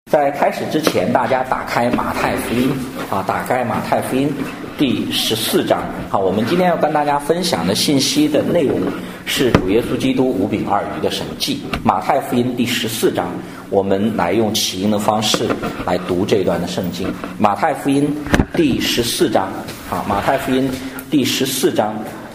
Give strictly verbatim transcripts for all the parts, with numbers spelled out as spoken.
在开始之前，大家打开马太福音啊，打开马太福音第十四章。好，我们今天要跟大家分享的信息的内容是主耶稣基督五饼二鱼的神迹。马太福音第十四章，我们来用起因的方式来读这段的圣经。马太福音第十四章，啊，马太福音第十四章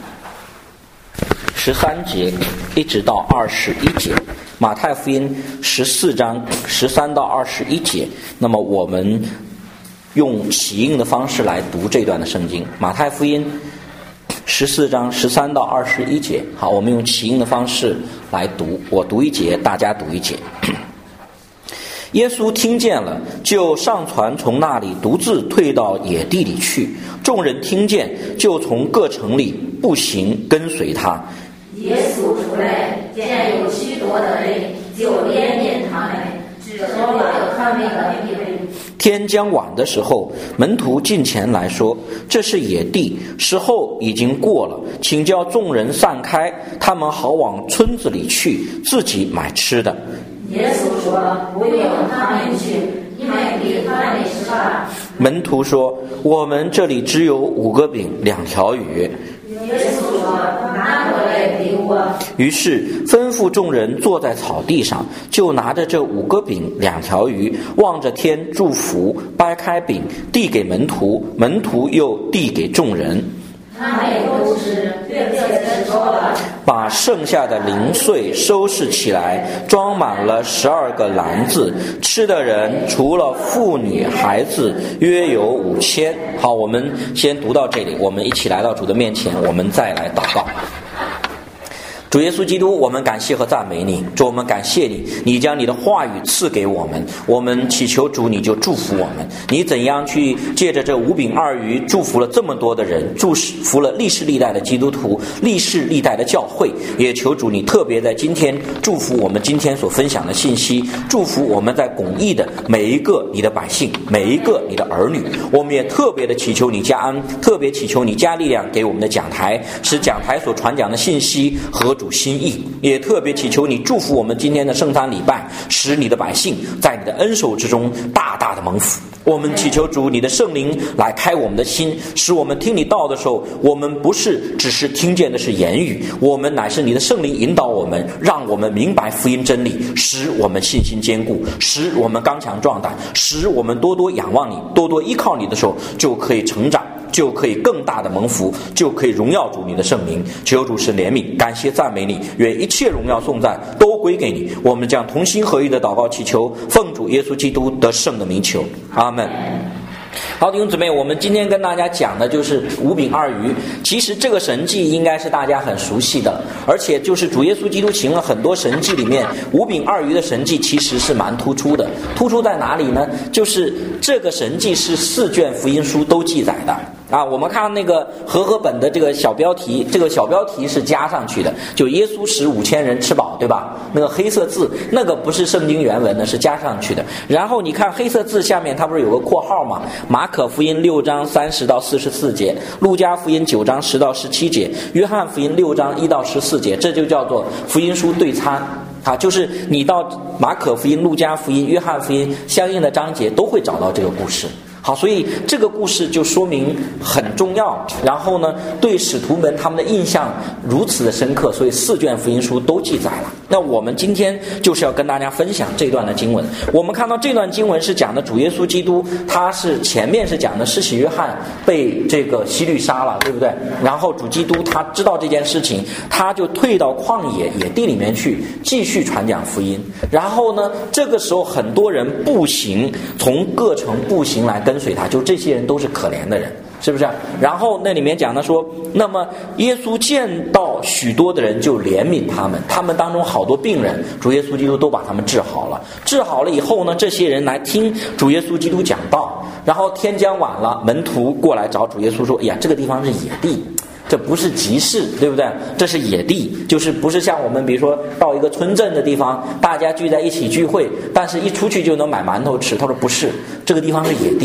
十三节一直到二十一节。马太福音十四章十三到二十一节，那么我们用起应的方式来读这段的圣经。马太福音十四章十三到二十一节，好，我们用起应的方式来读，我读一节，大家读一节。耶稣听见了，就上船，从那里独自退到野地里去。众人听见，就从各城里步行跟随他。 耶稣出来，见有许多的人，就怜悯他们，只说了他们的地位。 天将晚的时候，门徒近前来说：“这是野地，时候已经过了，请叫众人散开，他们好往村子里去，自己买吃的。” 耶稣说：“不用他们去，你们给他们吃吧。” 门徒说：“我们这里只有五个饼，两条鱼。” 耶稣说：“拿过来给我。” 于是吩咐众人坐在草地上，就拿着这五个饼两条鱼，望着天祝福，掰开饼递给门徒，门徒又递给众人。 他们都吃，对这吃饱了， 把剩下的零碎收拾起来，装满了十二个篮子。吃的人除了妇女孩子，约有五千。好，我们先读到这里，我们一起来到主的面前，我们再来祷告。主耶稣基督，我们感谢和赞美你。主，我们感谢你，你将你的话语赐给我们，我们祈求主你就祝福我们。你怎样去借着这五饼二鱼祝福了这么多的人，祝福了历世历代的基督徒，历世历代的教会，也求主你特别在今天祝福我们今天所分享的信息，祝福我们在公义的每一个你的百姓，每一个你的儿女。我们也特别的祈求你加恩，特别祈求你加力量给我们的讲台，使讲台所传讲的信息合主心意，也特别祈求你祝福我们今天的圣餐礼拜，使你的百姓在你的恩手之中大大的蒙福。我们祈求主你的圣灵来开我们的心，使我们听你道的时候，我们不是只是听见的是言语，我们乃是你的圣灵引导我们，让我们明白福音真理，使我们信心坚固，使我们刚强壮胆，使我们多多仰望你，多多依靠你的时候，就可以成长，就可以更大的蒙福，就可以荣耀主你的圣名。求主是怜悯，感谢赞美你，愿一切荣耀颂赞都归给你。我们将同心合意的祷告祈求，奉主耶稣基督得胜的名求，阿门。好，弟兄姊妹，我们今天跟大家讲的就是五饼二鱼。其实这个神迹应该是大家很熟悉的，而且就是主耶稣基督行了很多神迹里面，五饼二鱼的神迹其实是蛮突出的。突出在哪里呢？就是这个神迹是四卷福音书都记载的啊。我们看那个和合本的这个小标题，这个小标题是加上去的，就耶稣使五千人吃饱，对吧？那个黑色字那个不是圣经原文的，是加上去的。然后你看黑色字下面它不是有个括号吗？马可福音六章三十到四十四节，路加福音九章十到十七节，约翰福音六章一到十四节，这就叫做福音书对参啊，就是你到马可福音、路加福音、约翰福音相应的章节都会找到这个故事。好，所以这个故事就说明很重要，然后呢，对使徒们他们的印象如此的深刻，所以四卷福音书都记载了。那我们今天就是要跟大家分享这段的经文。我们看到这段经文是讲的主耶稣基督，他是前面是讲的施洗约翰被这个希律杀了，对不对？然后主基督他知道这件事情，他就退到旷野野地里面去继续传讲福音。然后呢，这个时候很多人步行，从各城步行来跟跟随他，就这些人都是可怜的人，是不是？然后那里面讲的说，那么耶稣见到许多的人就怜悯他们，他们当中好多病人，主耶稣基督都把他们治好了。治好了以后呢，这些人来听主耶稣基督讲道，然后天将晚了，门徒过来找主耶稣说，哎呀，这个地方是野地，这不是集市，对不对？这是野地，就是不是像我们比如说到一个村镇的地方，大家聚在一起聚会，但是一出去就能买馒头吃。他说不是，这个地方是野地。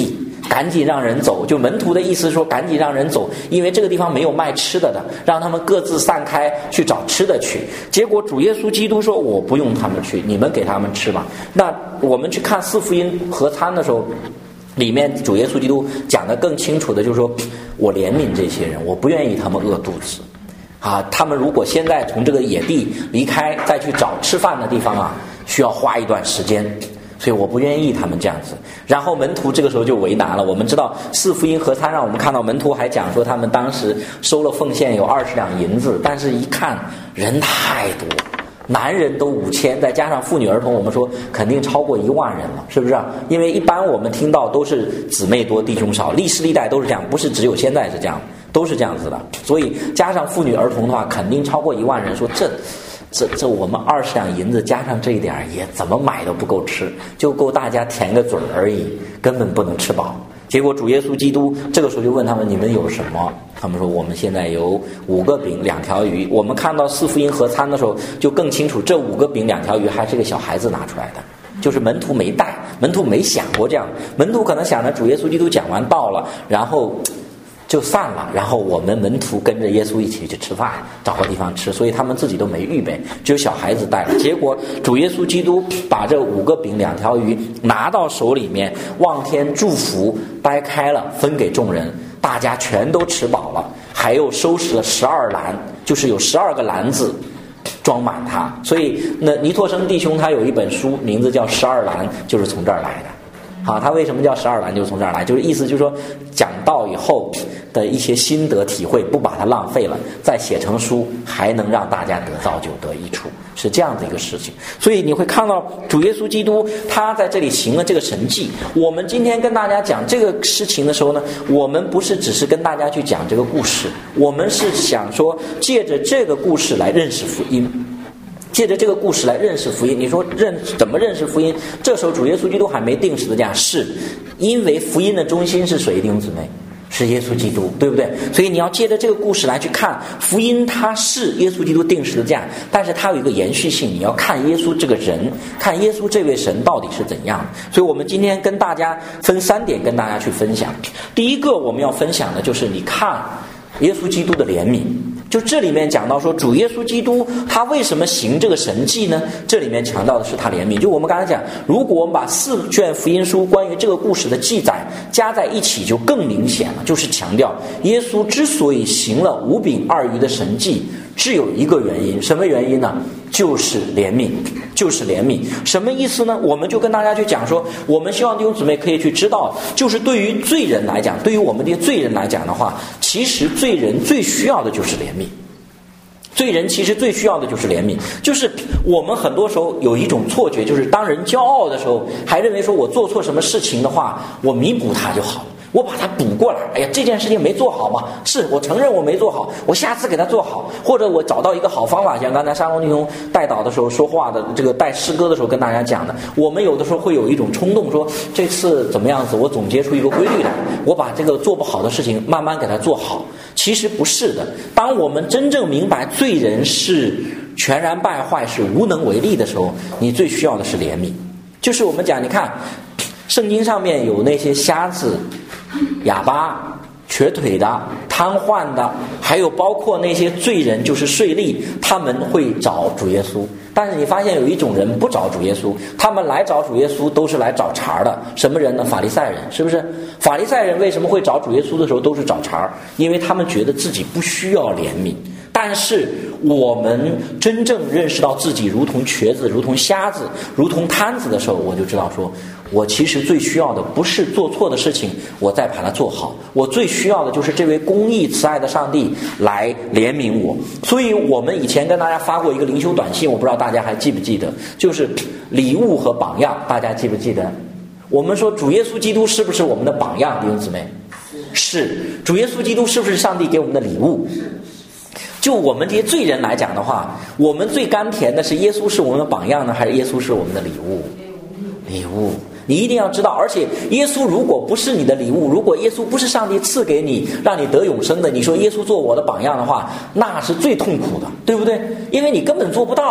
赶紧让人走。就门徒的意思是说赶紧让人走，因为这个地方没有卖吃的的，让他们各自散开去找吃的去。结果主耶稣基督说我不用他们去，你们给他们吃吧。那我们去看四福音合餐的时候，里面主耶稣基督讲得更清楚的就是说，我怜悯这些人，我不愿意他们饿肚子啊。他们如果现在从这个野地离开，再去找吃饭的地方啊，需要花一段时间，所以我不愿意他们这样子。然后门徒这个时候就为难了。我们知道四福音合餐让我们看到门徒还讲说他们当时收了奉献有二十两银子，但是一看人太多，男人都五千，再加上妇女儿童，我们说肯定超过一万人了，是不是啊？因为一般我们听到都是姊妹多弟兄少，历史历代都是这样，不是只有现在是这样，都是这样子的。所以加上妇女儿童的话，肯定超过一万人。说这这这我们二十两银子加上这一点也怎么买都不够吃，就够大家填个嘴而已，根本不能吃饱。结果主耶稣基督这个时候就问他们，你们有什么？他们说我们现在有五个饼两条鱼。我们看到四福音合餐的时候就更清楚，这五个饼两条鱼还是个小孩子拿出来的，就是门徒没带，门徒没想过这样，门徒可能想着主耶稣基督讲完道了，然后就散了，然后我们门徒跟着耶稣一起去吃饭，找个地方吃，所以他们自己都没预备，只有小孩子带了。结果主耶稣基督把这五个饼两条鱼拿到手里面，望天祝福，掰开了分给众人，大家全都吃饱了，还有收拾了十二篮，就是有十二个篮子装满它。所以那尼托生弟兄他有一本书，名字叫《十二篮》，就是从这儿来的。好，他为什么叫十二篮，就是从这儿来，就是意思就是说讲道以后的一些心得体会不把它浪费了，再写成书，还能让大家得造就得益处，是这样的一个事情。所以你会看到主耶稣基督他在这里行了这个神迹。我们今天跟大家讲这个事情的时候呢，我们不是只是跟大家去讲这个故事，我们是想说借着这个故事来认识福音，借着这个故事来认识福音。你说认怎么认识福音？这时候主耶稣基督还没定十字架，是因为福音的中心是谁？弟兄姊妹，是耶稣基督，对不对？所以你要借着这个故事来去看福音，它是耶稣基督定十字架，但是它有一个延续性，你要看耶稣这个人，看耶稣这位神到底是怎样。所以我们今天跟大家分三点跟大家去分享。第一个我们要分享的就是你看耶稣基督的怜悯。就这里面讲到说主耶稣基督他为什么行这个神迹呢？这里面强调的是他怜悯。就我们刚才讲，如果我们把四卷福音书关于这个故事的记载加在一起，就更明显了，就是强调耶稣之所以行了五饼二鱼的神迹，只有一个原因。什么原因呢？就是怜悯，就是怜悯。什么意思呢？我们就跟大家去讲说，我们希望弟兄姊妹可以去知道，就是对于罪人来讲，对于我们这些罪人来讲的话，其实罪人最需要的就是怜悯。罪人其实最需要的就是怜悯。就是我们很多时候有一种错觉，就是当人骄傲的时候，还认为说我做错什么事情的话，我弥补他就好了，我把它补过来。哎呀，这件事情没做好嘛，是我承认我没做好，我下次给他做好，或者我找到一个好方法。像刚才沙龙弟兄带导的时候说话的，这个带诗歌的时候跟大家讲的，我们有的时候会有一种冲动，说这次怎么样子，我总结出一个规律来，我把这个做不好的事情慢慢给他做好。其实不是的，当我们真正明白罪人是全然败坏，是无能为力的时候，你最需要的是怜悯。就是我们讲，你看圣经上面有那些瞎子、哑巴、瘸腿的、瘫痪的，还有包括那些罪人，就是税吏，他们会找主耶稣。但是你发现有一种人不找主耶稣，他们来找主耶稣都是来找茬的。什么人呢？法利赛人，是不是？法利赛人为什么会找主耶稣的时候都是找茬？因为他们觉得自己不需要怜悯。但是我们真正认识到自己如同瘸子、如同瞎子、如同瘫子的时候，我就知道说，我其实最需要的不是做错的事情我再把它做好，我最需要的就是这位公义慈爱的上帝来怜悯我。所以我们以前跟大家发过一个灵修短信，我不知道大家还记不记得，就是礼物和榜样，大家记不记得？我们说主耶稣基督是不是我们的榜样？弟兄姊妹，是。主耶稣基督是不是上帝给我们的礼物？就我们这些罪人来讲的话，我们最甘甜的是耶稣是我们的榜样呢，还是耶稣是我们的礼物？礼物。你一定要知道，而且耶稣如果不是你的礼物，如果耶稣不是上帝赐给你让你得永生的，你说耶稣做我的榜样的话，那是最痛苦的，对不对？因为你根本做不到。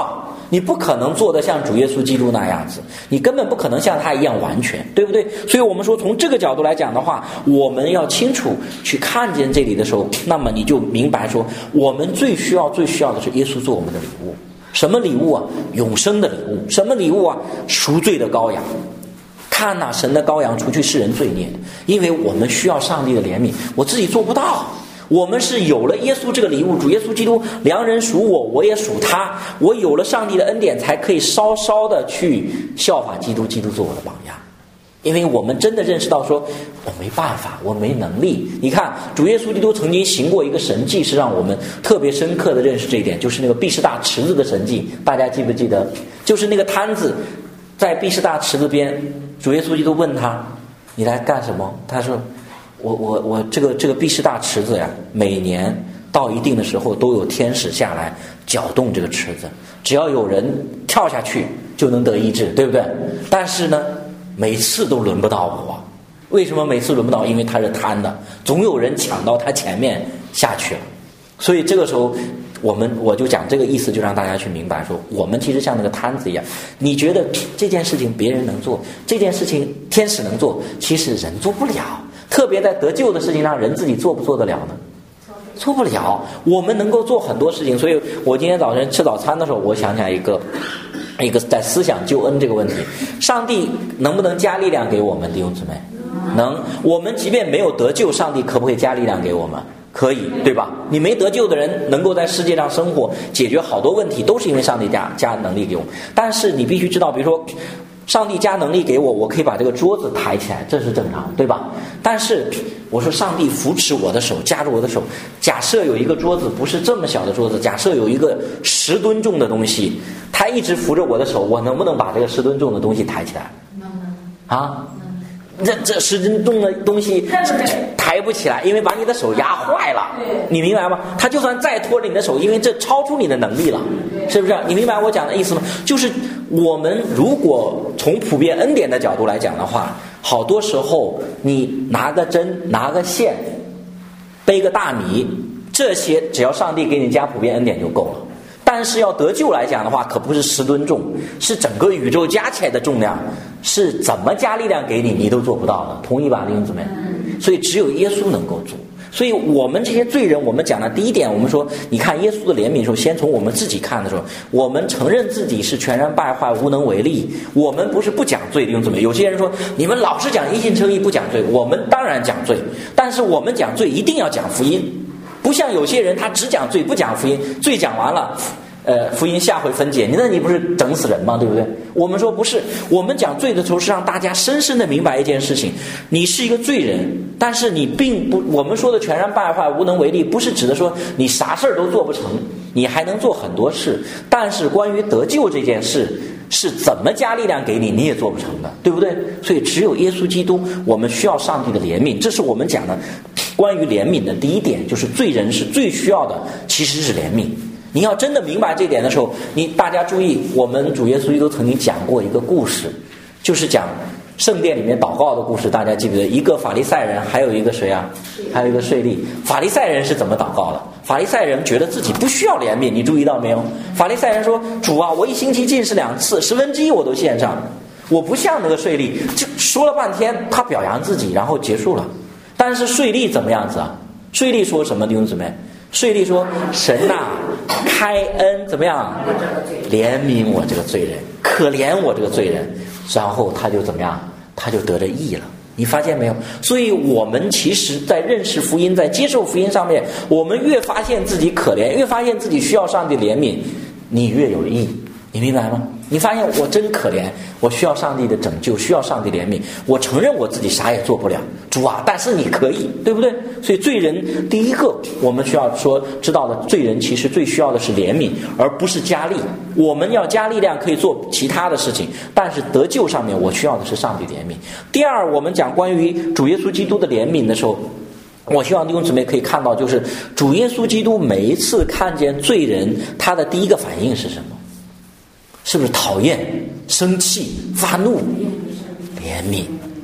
你不可能做得像主耶稣基督那样子，你根本不可能像他一样完全，对不对？所以我们说从这个角度来讲的话，我们要清楚去看见这里的时候，那么你就明白说，我们最需要最需要的是耶稣做我们的礼物。什么礼物啊？永生的礼物。什么礼物啊？赎罪的羔羊。看哪、啊，神的羔羊除去世人罪孽，因为我们需要上帝的怜悯，我自己做不到。我们是有了耶稣这个礼物，主耶稣基督，良人属我，我也属他，我有了上帝的恩典，才可以稍稍的去效法基督，基督做我的榜样。因为我们真的认识到说，我没办法，我没能力。你看主耶稣基督曾经行过一个神迹，是让我们特别深刻的认识这一点，就是那个毕士大池子的神迹，大家记不记得？就是那个摊子在毕士大池子边，主耶稣基督问他，你来干什么？他说，我我我这个这个毕士大池子呀，每年到一定的时候都有天使下来搅动这个池子，只要有人跳下去就能得医治，对不对？但是呢，每次都轮不到我。为什么每次轮不到？因为他是摊的，总有人抢到他前面下去了。所以这个时候我们我就讲这个意思，就让大家去明白说，我们其实像那个摊子一样，你觉得这件事情别人能做，这件事情天使能做，其实人做不了。特别在得救的事情上，人自己做不做得了呢？做不了。我们能够做很多事情，所以我今天早晨吃早餐的时候，我想起来一个一个在思想救恩这个问题，上帝能不能加力量给我们弟兄姊妹？能。我们即便没有得救，上帝可不可以加力量给我们？可以，对吧？你没得救的人能够在世界上生活，解决好多问题，都是因为上帝加加能力给我们。但是你必须知道，比如说上帝加能力给我，我可以把这个桌子抬起来，这是正常，对吧？但是我说上帝扶持我的手，夹住我的手，假设有一个桌子不是这么小的桌子，假设有一个十吨重的东西，他一直扶着我的手，我能不能把这个十吨重的东西抬起来？啊？这这十吨重的东西抬不起来，因为把你的手压坏了，你明白吗？他就算再拖着你的手，因为这超出你的能力了，是不是？你明白我讲的意思吗？就是我们如果从普遍恩典的角度来讲的话，好多时候你拿个针拿个线背个大米，这些只要上帝给你加普遍恩典就够了。但是要得救来讲的话，可不是十吨重，是整个宇宙加起来的重量，是怎么加力量给你你都做不到的，同意吧弟兄姊妹？所以只有耶稣能够做。所以我们这些罪人，我们讲的第一点，我们说你看耶稣的怜悯的时候，先从我们自己看的时候，我们承认自己是全然败坏无能为力。我们不是不讲罪，弟兄姊妹，有些人说你们老是讲因信称义不讲罪，我们当然讲罪，但是我们讲罪一定要讲福音，不像有些人他只讲罪不讲福音，罪讲完了呃，福音下回分解，那你不是整死人吗？对不对？我们说不是，我们讲罪的时候是让大家深深的明白一件事情，你是一个罪人，但是你并不，我们说的全然败坏无能为力，不是指的说你啥事儿都做不成，你还能做很多事，但是关于得救这件事是怎么加力量给你，你也做不成的，对不对？所以只有耶稣基督，我们需要上帝的怜悯，这是我们讲的关于怜悯的第一点，就是罪人是最需要的其实是怜悯。你要真的明白这点的时候，你大家注意，我们主耶稣基督曾经讲过一个故事，就是讲圣殿里面祷告的故事，大家记不记得？一个法利赛人，还有一个谁啊？还有一个税吏。法利赛人是怎么祷告的？法利赛人觉得自己不需要怜悯，你注意到没有？法利赛人说：“主啊，我一星期进食两次，十分之一我都献上，我不像那个税吏。”就说了半天，他表扬自己，然后结束了。但是税吏怎么样子啊？税吏说什么？弟兄姊妹，税吏说：“神呐、啊，开恩怎么样？怜悯我这个罪人，可怜我这个罪人。”然后他就怎么样？他就得了义了。你发现没有？所以我们其实在认识福音，在接受福音上面，我们越发现自己可怜，越发现自己需要上帝怜悯，你越有义。你明白吗？你发现我真可怜，我需要上帝的拯救，需要上帝怜悯，我承认我自己啥也做不了，主啊，但是你可以，对不对？所以罪人第一个我们需要说知道的，罪人其实最需要的是怜悯，而不是加力。我们要加力量可以做其他的事情，但是得救上面我需要的是上帝怜悯。第二，我们讲关于主耶稣基督的怜悯的时候，我希望弟兄姊妹可以看到，就是主耶稣基督每一次看见罪人，他的第一个反应是什么？是不是讨厌、生气、发怒？怜悯，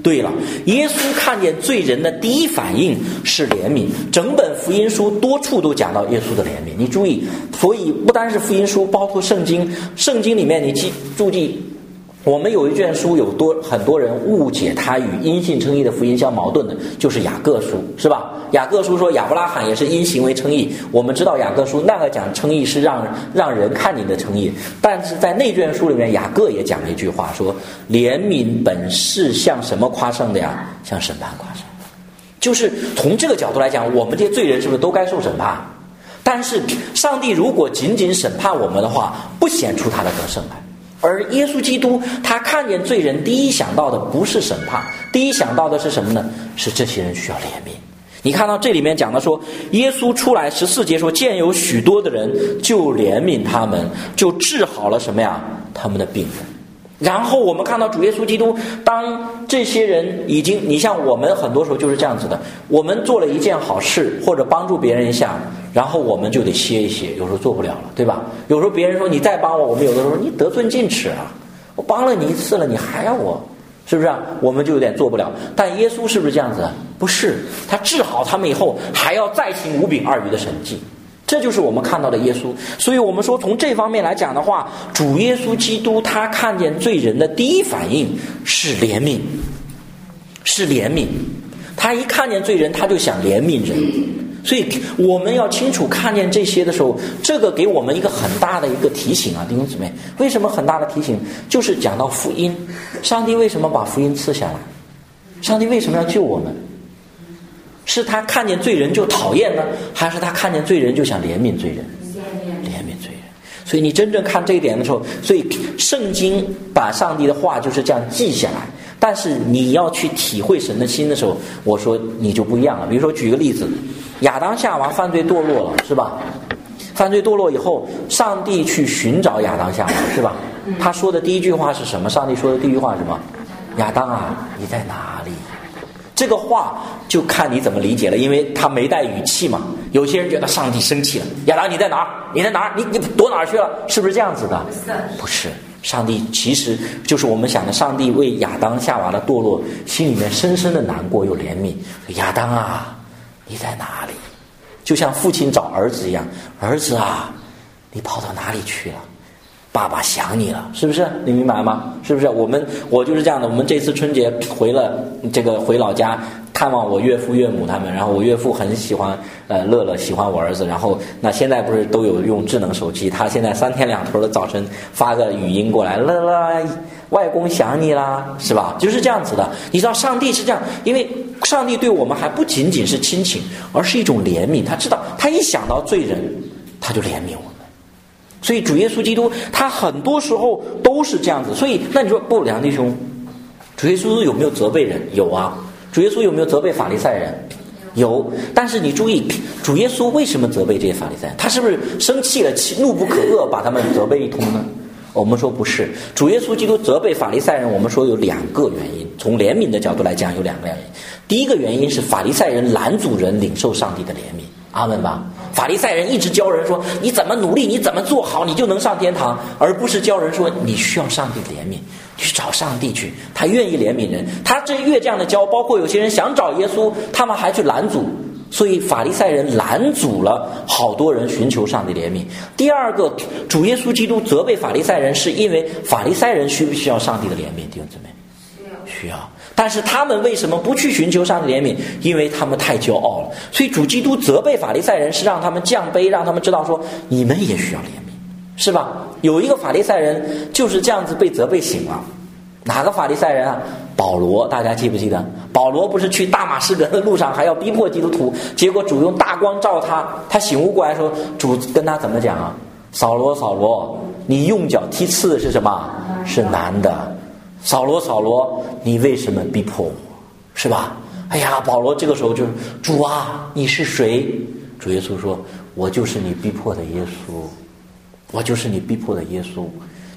对了，耶稣看见罪人的第一反应是怜悯，整本福音书多处都讲到耶稣的怜悯。你注意，所以不单是福音书，包括圣经，圣经里面你记注意，我们有一卷书有多很多人误解它与因信称义的福音相矛盾的，就是雅各书，是吧？雅各书说亚伯拉罕也是因行为称义，我们知道雅各书那个讲称义是让让人看你的称义，但是在那卷书里面，雅各也讲了一句话，说怜悯本是向什么夸胜的呀？向审判夸胜。就是从这个角度来讲，我们这些罪人是不是都该受审判？但是上帝如果仅仅审判我们的话，不显出他的得胜来。而耶稣基督他看见罪人，第一想到的不是审判，第一想到的是什么呢？是这些人需要怜悯。你看到这里面讲的说，耶稣出来十四节说，见有许多的人，就怜悯他们，就治好了什么呀？他们的病人。然后我们看到主耶稣基督，当这些人已经，你像我们很多时候就是这样子的，我们做了一件好事或者帮助别人一下，然后我们就得歇一歇，有时候做不了了，对吧？有时候别人说你再帮我，我们有的时候你得寸进尺啊，我帮了你一次了，你还要我，是不是啊？我们就有点做不了。但耶稣是不是这样子？不是，他治好他们以后还要再行五饼二鱼的神迹，这就是我们看到的耶稣。所以我们说从这方面来讲的话，主耶稣基督他看见罪人的第一反应是怜悯，是怜悯。他一看见罪人他就想怜悯人。所以我们要清楚看见这些的时候，这个给我们一个很大的一个提醒啊，弟兄姊妹。为什么很大的提醒？就是讲到福音，上帝为什么把福音赐下来？上帝为什么要救我们？是他看见罪人就讨厌呢，还是他看见罪人就想怜悯罪人？怜悯罪人。所以你真正看这一点的时候，所以圣经把上帝的话就是这样记下来。但是你要去体会神的心的时候，我说你就不一样了。比如说举个例子，亚当夏娃犯罪堕落了，是吧？犯罪堕落以后，上帝去寻找亚当夏娃，是吧？他说的第一句话是什么？上帝说的第一句话是什么？亚当啊，你在哪里？这个话就看你怎么理解了，因为他没带语气嘛。有些人觉得上帝生气了，亚当你在哪儿？你在哪儿？你你躲哪儿去了？是不是这样子的？不是，上帝其实就是我们想的，上帝为亚当夏娃的堕落，心里面深深的难过又怜悯。亚当啊，你在哪里？就像父亲找儿子一样，儿子啊，你跑到哪里去了？爸爸想你了，是不是？你明白吗？是不是？我们我就是这样的。我们这次春节回了这个回老家探望我岳父岳母他们，然后我岳父很喜欢呃乐乐，喜欢我儿子。然后那现在不是都有用智能手机，他现在三天两头的早晨发个语音过来，乐乐，外公想你啦，是吧？就是这样子的。你知道上帝是这样，因为上帝对我们还不仅仅是亲情，而是一种怜悯。他知道，他一想到罪人，他就怜悯我们。所以主耶稣基督他很多时候都是这样子。所以那你说不，梁弟兄，主耶稣有没有责备人？有啊。主耶稣有没有责备法利赛人？有。但是你注意，主耶稣为什么责备这些法利赛人？他是不是生气了，怒不可遏，把他们责备一通呢？我们说不是。主耶稣基督责备法利赛人，我们说有两个原因。从怜悯的角度来讲，有两个原因。第一个原因是法利赛人拦阻人领受上帝的怜悯。阿们吧。法利赛人一直教人说，你怎么努力，你怎么做好，你就能上天堂，而不是教人说你需要上帝怜悯，去找上帝去，他愿意怜悯人。他这越这样的教，包括有些人想找耶稣，他们还去拦阻。所以法利赛人拦阻了好多人寻求上帝怜悯。第二个，主耶稣基督责备法利赛人，是因为法利赛人需不需要上帝的怜悯？弟兄姊妹，需要。但是他们为什么不去寻求上帝怜悯？因为他们太骄傲了。所以主基督责备法利赛人，是让他们降卑，让他们知道说你们也需要怜悯，是吧？有一个法利赛人就是这样子被责备醒了。哪个法利赛人啊？保罗，大家记不记得？保罗不是去大马士革的路上还要逼迫基督徒，结果主用大光照他，他醒悟过来说，主跟他怎么讲啊？扫罗扫罗，你用脚踢刺的是什么？是男的。扫罗扫罗，你为什么逼迫我？是吧？哎呀，保罗这个时候就是，主啊，你是谁？主耶稣说，我就是你逼迫的耶稣，我就是你逼迫的耶稣。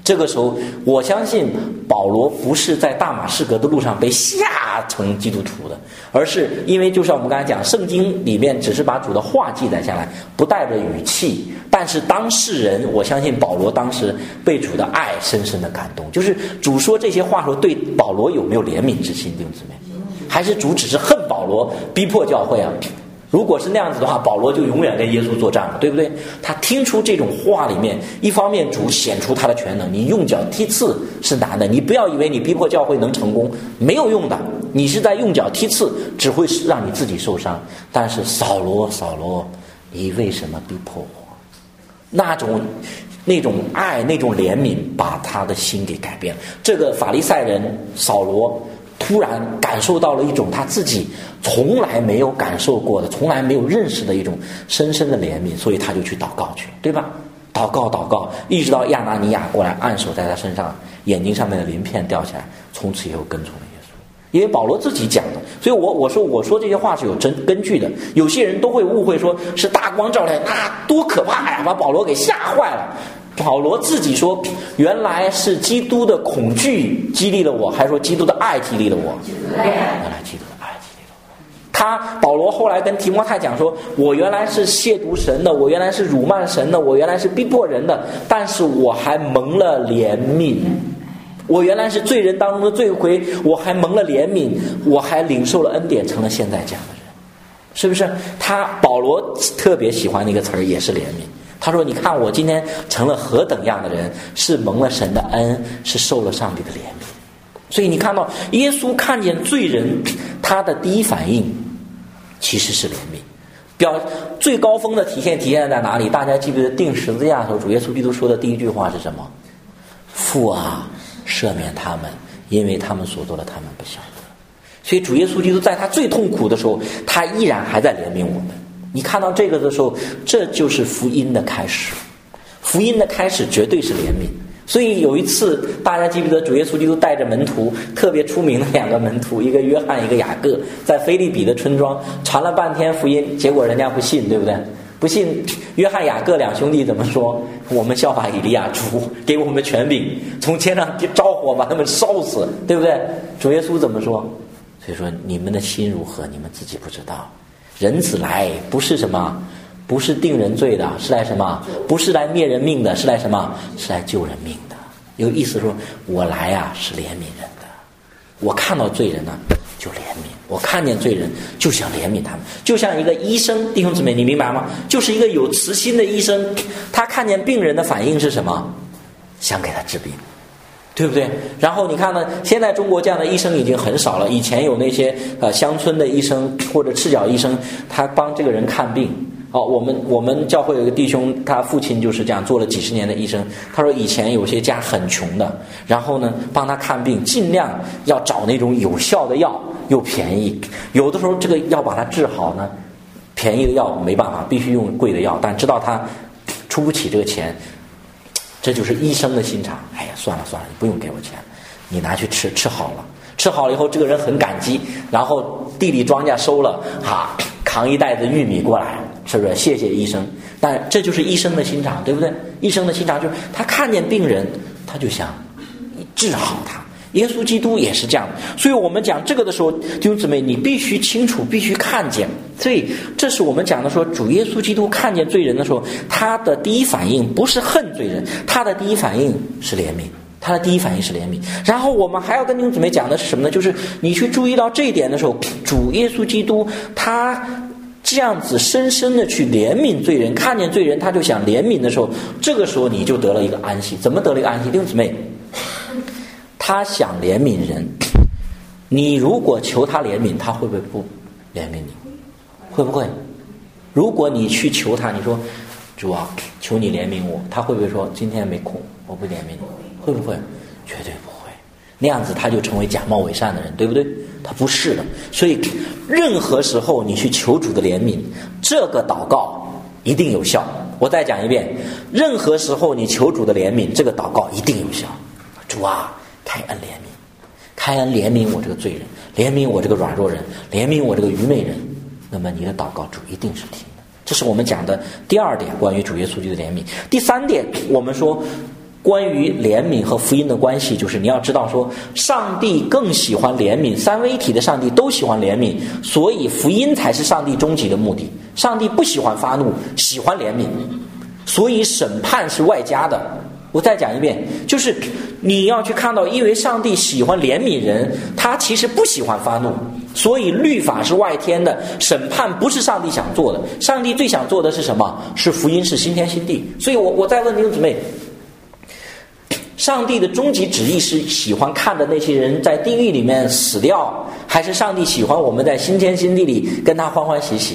这个时候，我相信保罗不是在大马士革的路上被吓成基督徒的，而是因为就像我们刚才讲，圣经里面只是把主的话记载下来，不带着语气，但是当事人，我相信保罗当时被主的爱深深的感动。就是主说这些话的时候，对保罗有没有怜悯之心，弟兄姊妹？还是主只是恨保罗，逼迫教会啊？如果是那样子的话，保罗就永远跟耶稣作战了，对不对？他听出这种话里面，一方面主显出他的全能，你用脚踢刺是难的，你不要以为你逼迫教会能成功，没有用的，你是在用脚踢刺，只会让你自己受伤。但是扫罗，扫罗，你为什么逼迫我？那种那种爱，那种怜悯，把他的心给改变了。这个法利赛人扫罗突然感受到了一种他自己从来没有感受过的，从来没有认识的一种深深的怜悯，所以他就去祷告去，对吧？祷告祷告，一直到亚拿尼亚过来按手在他身上，眼睛上面的鳞片掉下来，从此以后跟从了耶稣。因为保罗自己讲的，所以我我说我说这些话是有真根据的。有些人都会误会说是大光照来，那多可怕呀，把保罗给吓坏了。保罗自己说，原来是基督的恐惧激励了我，还是说基督的爱激励了我？原来基督的爱激励了我。他保罗后来跟提摩太讲说，我原来是亵渎神的，我原来是辱骂神的，我原来是逼迫人的，但是我还蒙了怜悯。我原来是罪人当中的罪魁，我还蒙了怜悯，我还领受了恩典，成了现在这样的人。是不是？他保罗特别喜欢那个词儿，也是怜悯。他说，你看我今天成了何等样的人，是蒙了神的恩，是受了上帝的怜悯。所以你看到耶稣看见罪人，他的第一反应其实是怜悯。表最高峰的体现体现在哪里？大家记不记得钉十字架的时候，主耶稣基督说的第一句话是什么？父啊，赦免他们，因为他们所做的他们不晓得。所以主耶稣基督在他最痛苦的时候，他依然还在怜悯我们。你看到这个的时候，这就是福音的开始。福音的开始绝对是怜悯。所以有一次，大家记不记得主耶稣基督带着门徒，特别出名的两个门徒，一个约翰，一个雅各，在腓立比的村庄传了半天福音，结果人家不信，对不对？不信，约翰雅各两兄弟怎么说？我们效法以利亚，主给我们权柄，从天上着火把他们烧死，对不对？主耶稣怎么说？所以说你们的心如何，你们自己不知道。人子来不是什么，不是定人罪的，是来什么？不是来灭人命的，是来什么？是来救人命的。有意思说，我来啊是怜悯人的。我看到罪人呢、啊、就怜悯，我看见罪人就想怜悯他们，就像一个医生，弟兄姊妹你明白吗？就是一个有慈心的医生，他看见病人的反应是什么？想给他治病，对不对？然后你看呢，现在中国这样的医生已经很少了。以前有那些呃乡村的医生或者赤脚医生，他帮这个人看病。哦，我们我们教会有一个弟兄，他父亲就是这样做了几十年的医生。他说以前有些家很穷的，然后呢帮他看病，尽量要找那种有效的药，又便宜。有的时候这个要把他治好呢，便宜的药没办法，必须用贵的药，但知道他出不起这个钱。这就是医生的心肠。哎呀，算了算了，你不用给我钱，你拿去吃，吃好了，吃好了以后，这个人很感激，然后地里庄稼收了，啊，扛一袋子玉米过来，是不是？谢谢医生。但这就是医生的心肠，对不对？医生的心肠就是他看见病人，他就想治好他。耶稣基督也是这样的。所以我们讲这个的时候，弟兄姊妹，你必须清楚，必须看见。所以这是我们讲的说，主耶稣基督看见罪人的时候，他的第一反应不是恨罪人，他的第一反应是怜悯。他的第一反应是怜悯。然后我们还要跟弟兄姊妹讲的是什么呢？就是你去注意到这一点的时候，主耶稣基督他这样子深深的去怜悯罪人，看见罪人他就想怜怜悯的时候，这个时候你就得了一个安息。怎么得了一个安息？弟兄姊妹，他想怜悯人，你如果求他怜悯，他会不会不怜悯你？会不会？如果你去求他，你说主啊，求你怜悯我，他会不会说今天没空，我不怜悯你？会不会？绝对不会。那样子他就成为假冒伪善的人，对不对？他不是的。所以任何时候你去求主的怜悯，这个祷告一定有效。我再讲一遍，任何时候你求主的怜悯，这个祷告一定有效。主啊，开恩怜悯，开恩怜悯我这个罪人，怜悯我这个软弱人，怜悯我这个愚昧人，那么你的祷告主一定是听的。这是我们讲的第二点，关于主耶稣基督的怜悯。第三点，我们说关于怜悯和福音的关系，就是你要知道说，上帝更喜欢怜悯，三位一体的上帝都喜欢怜悯，所以福音才是上帝终极的目的。上帝不喜欢发怒，喜欢怜悯，所以审判是外加的。我再讲一遍，就是你要去看到，因为上帝喜欢怜悯人，他其实不喜欢发怒，所以律法是外添的，审判不是上帝想做的。上帝最想做的是什么？是福音，是新天新地。所以我我再问弟兄姊妹，上帝的终极旨意是喜欢看着那些人在地狱里面死掉，还是上帝喜欢我们在新天新地里跟他欢欢喜喜？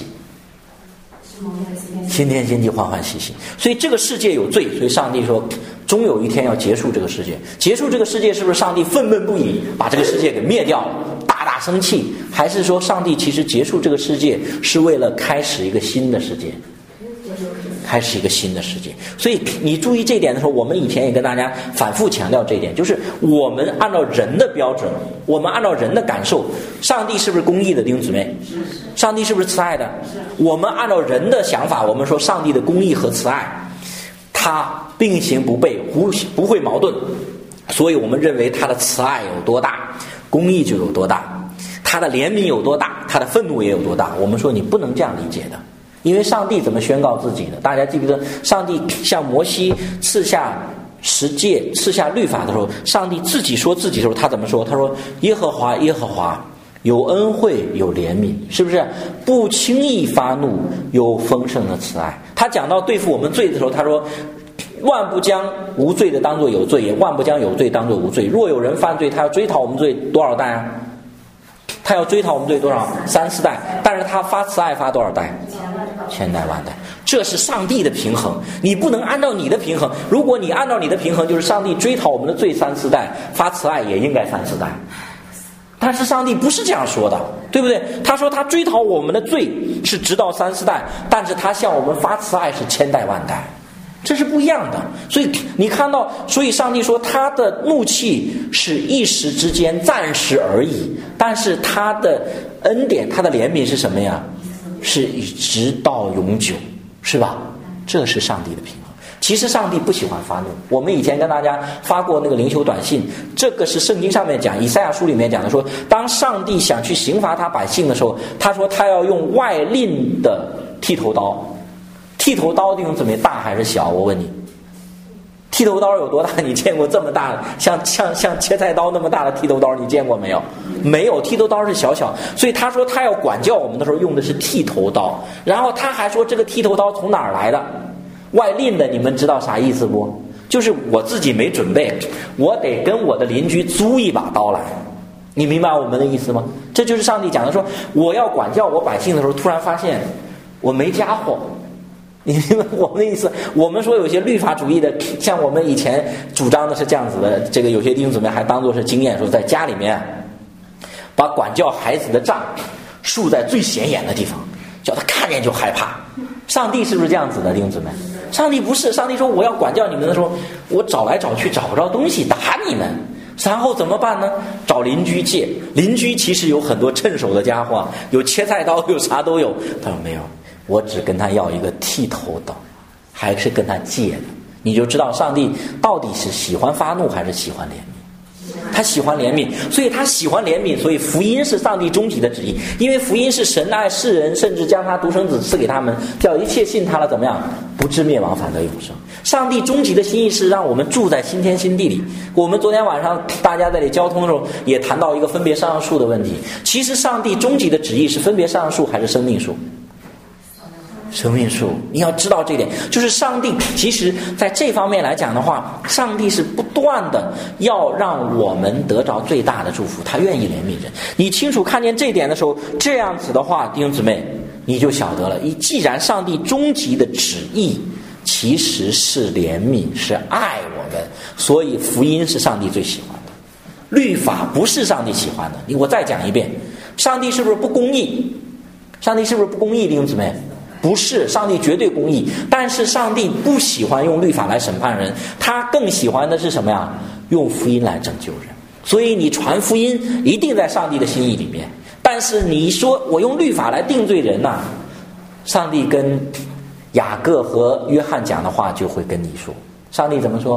新天新地欢欢喜喜。所以这个世界有罪，所以上帝说终有一天要结束这个世界。结束这个世界，是不是上帝愤懑不已，把这个世界给灭掉，大大生气？还是说上帝其实结束这个世界是为了开始一个新的世界？开始一个新的世界。所以你注意这一点的时候，我们以前也跟大家反复强调这一点，就是我们按照人的标准，我们按照人的感受，上帝是不是公义的弟兄姊妹？上帝是不是慈爱的？我们按照人的想法，我们说上帝的公义和慈爱他并行不悖，不不会矛盾，所以我们认为他的慈爱有多大，公义就有多大，他的怜悯有多大，他的愤怒也有多大。我们说你不能这样理解的，因为上帝怎么宣告自己的？大家记不记得上帝向摩西赐下十诫，赐下律法的时候，上帝自己说自己的时候，他怎么说？他说耶和华耶和华有恩惠有怜悯，是不是？不轻易发怒，有丰盛的慈爱。他讲到对付我们罪的时候，他说万不将无罪的当作有罪，也万不将有罪当作无罪。若有人犯罪，他要追讨我们罪多少代啊？他要追讨我们罪多少？三四代。但是他发慈爱发多少代？千代万代。这是上帝的平衡，你不能按照你的平衡。如果你按照你的平衡，就是上帝追讨我们的罪三四代，发慈爱也应该三四代。但是上帝不是这样说的，对不对？他说他追讨我们的罪是直到三四代，但是他向我们发慈爱是千代万代，这是不一样的。所以你看到，所以上帝说他的怒气是一时之间暂时而已，但是他的恩典他的怜悯是什么呀？是直到永久，是吧？这是上帝的平衡。其实上帝不喜欢发怒，我们以前跟大家发过那个灵修短信，这个是圣经上面讲，以赛亚书里面讲的，说当上帝想去刑罚他百姓的时候，他说他要用外吝的剃头刀。剃头刀弟兄姊妹大还是小？我问你，剃头刀有多大？你见过这么大的，像像像切菜刀那么大的剃头刀，你见过没有？没有，剃头刀是小小。所以他说他要管教我们的时候用的是剃头刀，然后他还说这个剃头刀从哪儿来的？外吝的，你们知道啥意思不？就是我自己没准备，我得跟我的邻居租一把刀来。你明白我们的意思吗？这就是上帝讲的，说我要管教我百姓的时候，突然发现我没家伙。你明白我们的意思？我们说有些律法主义的，像我们以前主张的是这样子的，这个有些弟兄姊妹还当作是经验，说在家里面把管教孩子的杖竖在最显眼的地方，叫他看见就害怕。上帝是不是这样子的，弟兄姊妹？上帝不是，上帝说我要管教你们的时候，我找来找去找不着东西打你们，然后怎么办呢？找邻居借。邻居其实有很多趁手的家伙，有切菜刀，有啥都有。他说没有，我只跟他要一个剃头刀，还是跟他借的。你就知道上帝到底是喜欢发怒还是喜欢怜悯。他喜欢怜悯，所以他喜欢怜悯，所以福音是上帝终极的旨意。因为福音是神爱世人，甚至将他独生子赐给他们，叫一切信他了怎么样？不至灭亡，反得永生。上帝终极的心意是让我们住在新天新地里。我们昨天晚上大家在这里交通的时候也谈到一个分别善恶树的问题。其实上帝终极的旨意是分别善恶树还是生命树？生命树。你要知道这点，就是上帝其实在这方面来讲的话，上帝是不断的要让我们得着最大的祝福，他愿意怜悯人。你清楚看见这点的时候，这样子的话，弟兄姊妹你就晓得了，既然上帝终极的旨意其实是怜悯，是爱我们，所以福音是上帝最喜欢的，律法不是上帝喜欢的。我再讲一遍，上帝是不是不公义？上帝是不是不公义，弟兄姊妹？不是，上帝绝对公义，但是上帝不喜欢用律法来审判人，他更喜欢的是什么呀？用福音来拯救人。所以你传福音一定在上帝的心意里面，但是你说我用律法来定罪人呐、啊，上帝跟雅各和约翰讲的话就会跟你说，上帝怎么说？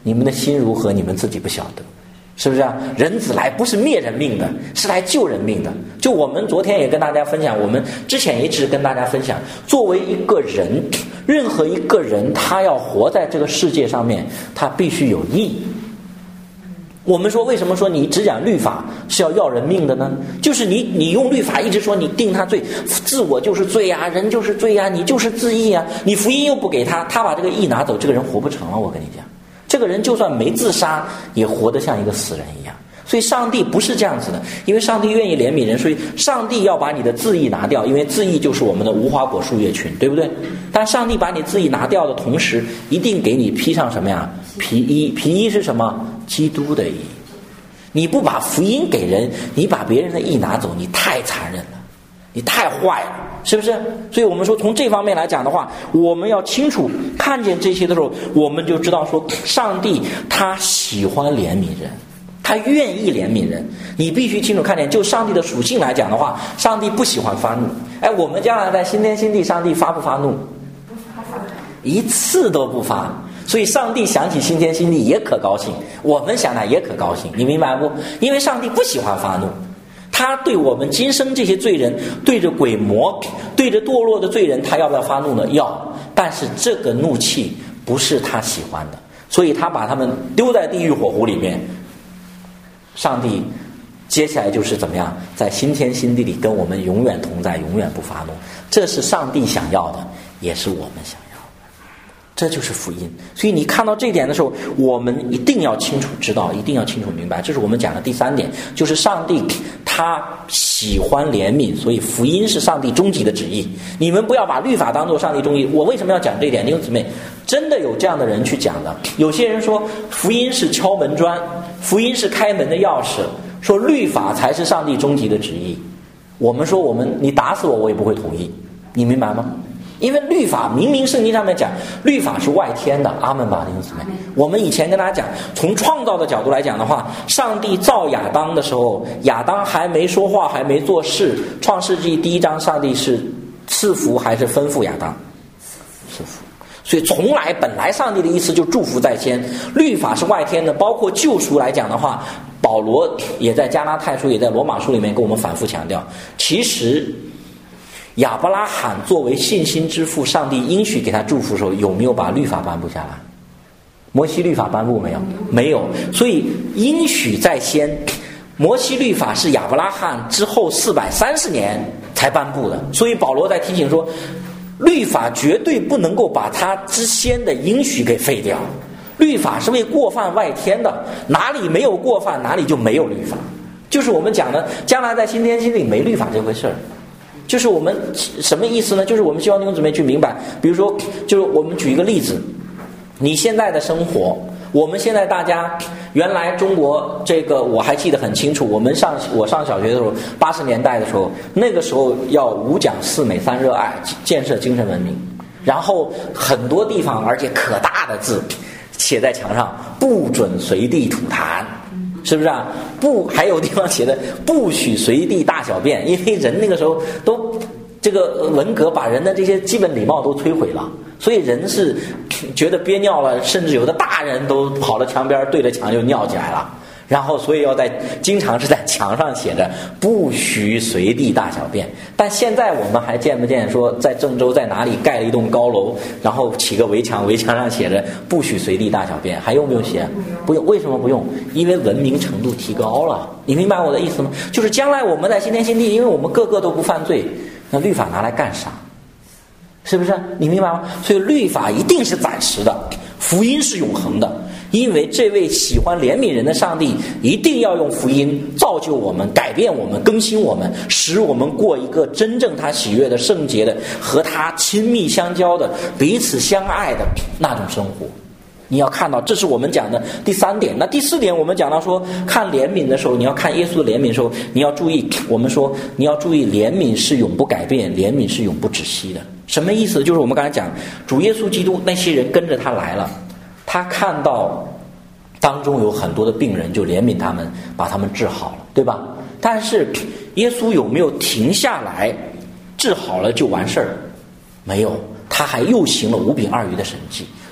你们的心如何，你们自己不晓得，是不是啊？人子来不是灭人命的，是来救人命的。就我们昨天也跟大家分享，我们之前也一直跟大家分享，作为一个人，任何一个人他要活在这个世界上面，他必须有义。我们说为什么说你只讲律法是要要人命的呢？就是你你用律法一直说你定他罪，自我就是罪啊，人就是罪啊，你就是自义啊，你福音又不给他，他把这个义拿走，这个人活不成了。我跟你讲，这个人就算没自杀也活得像一个死人一样。所以上帝不是这样子的，因为上帝愿意怜悯人，所以上帝要把你的自义拿掉，因为自义就是我们的无花果树叶群，对不对？但上帝把你自义拿掉的同时，一定给你披上什么呀？皮衣。皮衣是什么？基督的义。你不把福音给人，你把别人的义拿走，你太残忍了，你太坏了，是不是？所以我们说从这方面来讲的话，我们要清楚看见这些的时候，我们就知道说上帝他喜欢怜悯人，他愿意怜悯人。你必须清楚看见，就上帝的属性来讲的话，上帝不喜欢发怒。哎，我们将来在新天新地，上帝发不发怒？ 不发， 一次都不发。所以上帝想起新天新地也可高兴，我们想来也可高兴，你明白不？因为上帝不喜欢发怒，他对我们今生这些罪人，对着鬼魔，对着堕落的罪人，他要不要发怒呢？要。但是这个怒气不是他喜欢的，所以他把他们丢在地狱火湖里面。上帝接下来就是怎么样，在新天新地里跟我们永远同在，永远不发怒。这是上帝想要的，也是我们想要的，这就是福音。所以你看到这一点的时候，我们一定要清楚知道，一定要清楚明白，这是我们讲的第三点，就是上帝他喜欢怜悯，所以福音是上帝终极的旨意。你们不要把律法当作上帝终极。我为什么要讲这一点？弟兄姊妹，真的有这样的人去讲的。有些人说福音是敲门砖，福音是开门的钥匙，说律法才是上帝终极的旨意。我们说我们你打死我我也不会同意，你明白吗？因为律法明明圣经上面讲律法是外天的，阿门吧弟兄姊妹。我们以前跟大家讲，从创造的角度来讲的话，上帝造亚当的时候，亚当还没说话还没做事，创世纪第一章上帝是赐福还是吩咐亚当？赐福。所以从来本来上帝的意思就祝福在先，律法是外天的。包括救赎来讲的话，保罗也在加拉太书也在罗马书里面跟我们反复强调，其实亚伯拉罕作为信心之父，上帝应许给他祝福的时候，有没有把律法颁布下来？摩西律法颁布没有？没有。所以应许在先，摩西律法是亚伯拉罕之后四百三十年才颁布的。所以保罗在提醒说，律法绝对不能够把他之先的应许给废掉。律法是为过犯外天的，哪里没有过犯，哪里就没有律法。就是我们讲的，将来在新天新地没律法这回事儿。就是我们什么意思呢？就是我们希望弟兄姊妹去明白，比如说，就是我们举一个例子，你现在的生活，我们现在大家原来中国这个我还记得很清楚，我们上我上小学的时候，八十年代的时候，那个时候要五讲四美三热爱，建设精神文明，然后很多地方而且可大的字写在墙上，不准随地吐痰。是不是啊？不，还有地方写的不许随地大小便，因为人那个时候都这个文革把人的这些基本礼貌都摧毁了，所以人是觉得憋尿了，甚至有的大人都跑到墙边对着墙就尿起来了。然后所以要在经常是在墙上写着不许随地大小便。但现在我们还见不见说在郑州在哪里盖了一栋高楼，然后起个围墙，围墙上写着不许随地大小便，还用不用写？不用。为什么不用？因为文明程度提高了。你明白我的意思吗？就是将来我们在新天新地，因为我们个个都不犯罪，那律法拿来干啥？是不是？你明白吗？所以律法一定是暂时的，福音是永恒的。因为这位喜欢怜悯人的上帝一定要用福音造就我们，改变我们，更新我们，使我们过一个真正他喜悦的圣洁的和他亲密相交的彼此相爱的那种生活。你要看到这是我们讲的第三点。那第四点我们讲到说，看怜悯的时候，你要看耶稣的怜悯的时候，你要注意，我们说你要注意怜悯是永不改变，怜悯是永不止息的。什么意思？就是我们刚才讲主耶稣基督那些人跟着他来了，他看到当中有很多的病人，就怜悯他们，把他们治好了，对吧？但是耶稣有没有停下来治好了就完事儿？没有，他还又行了五饼二鱼的神迹。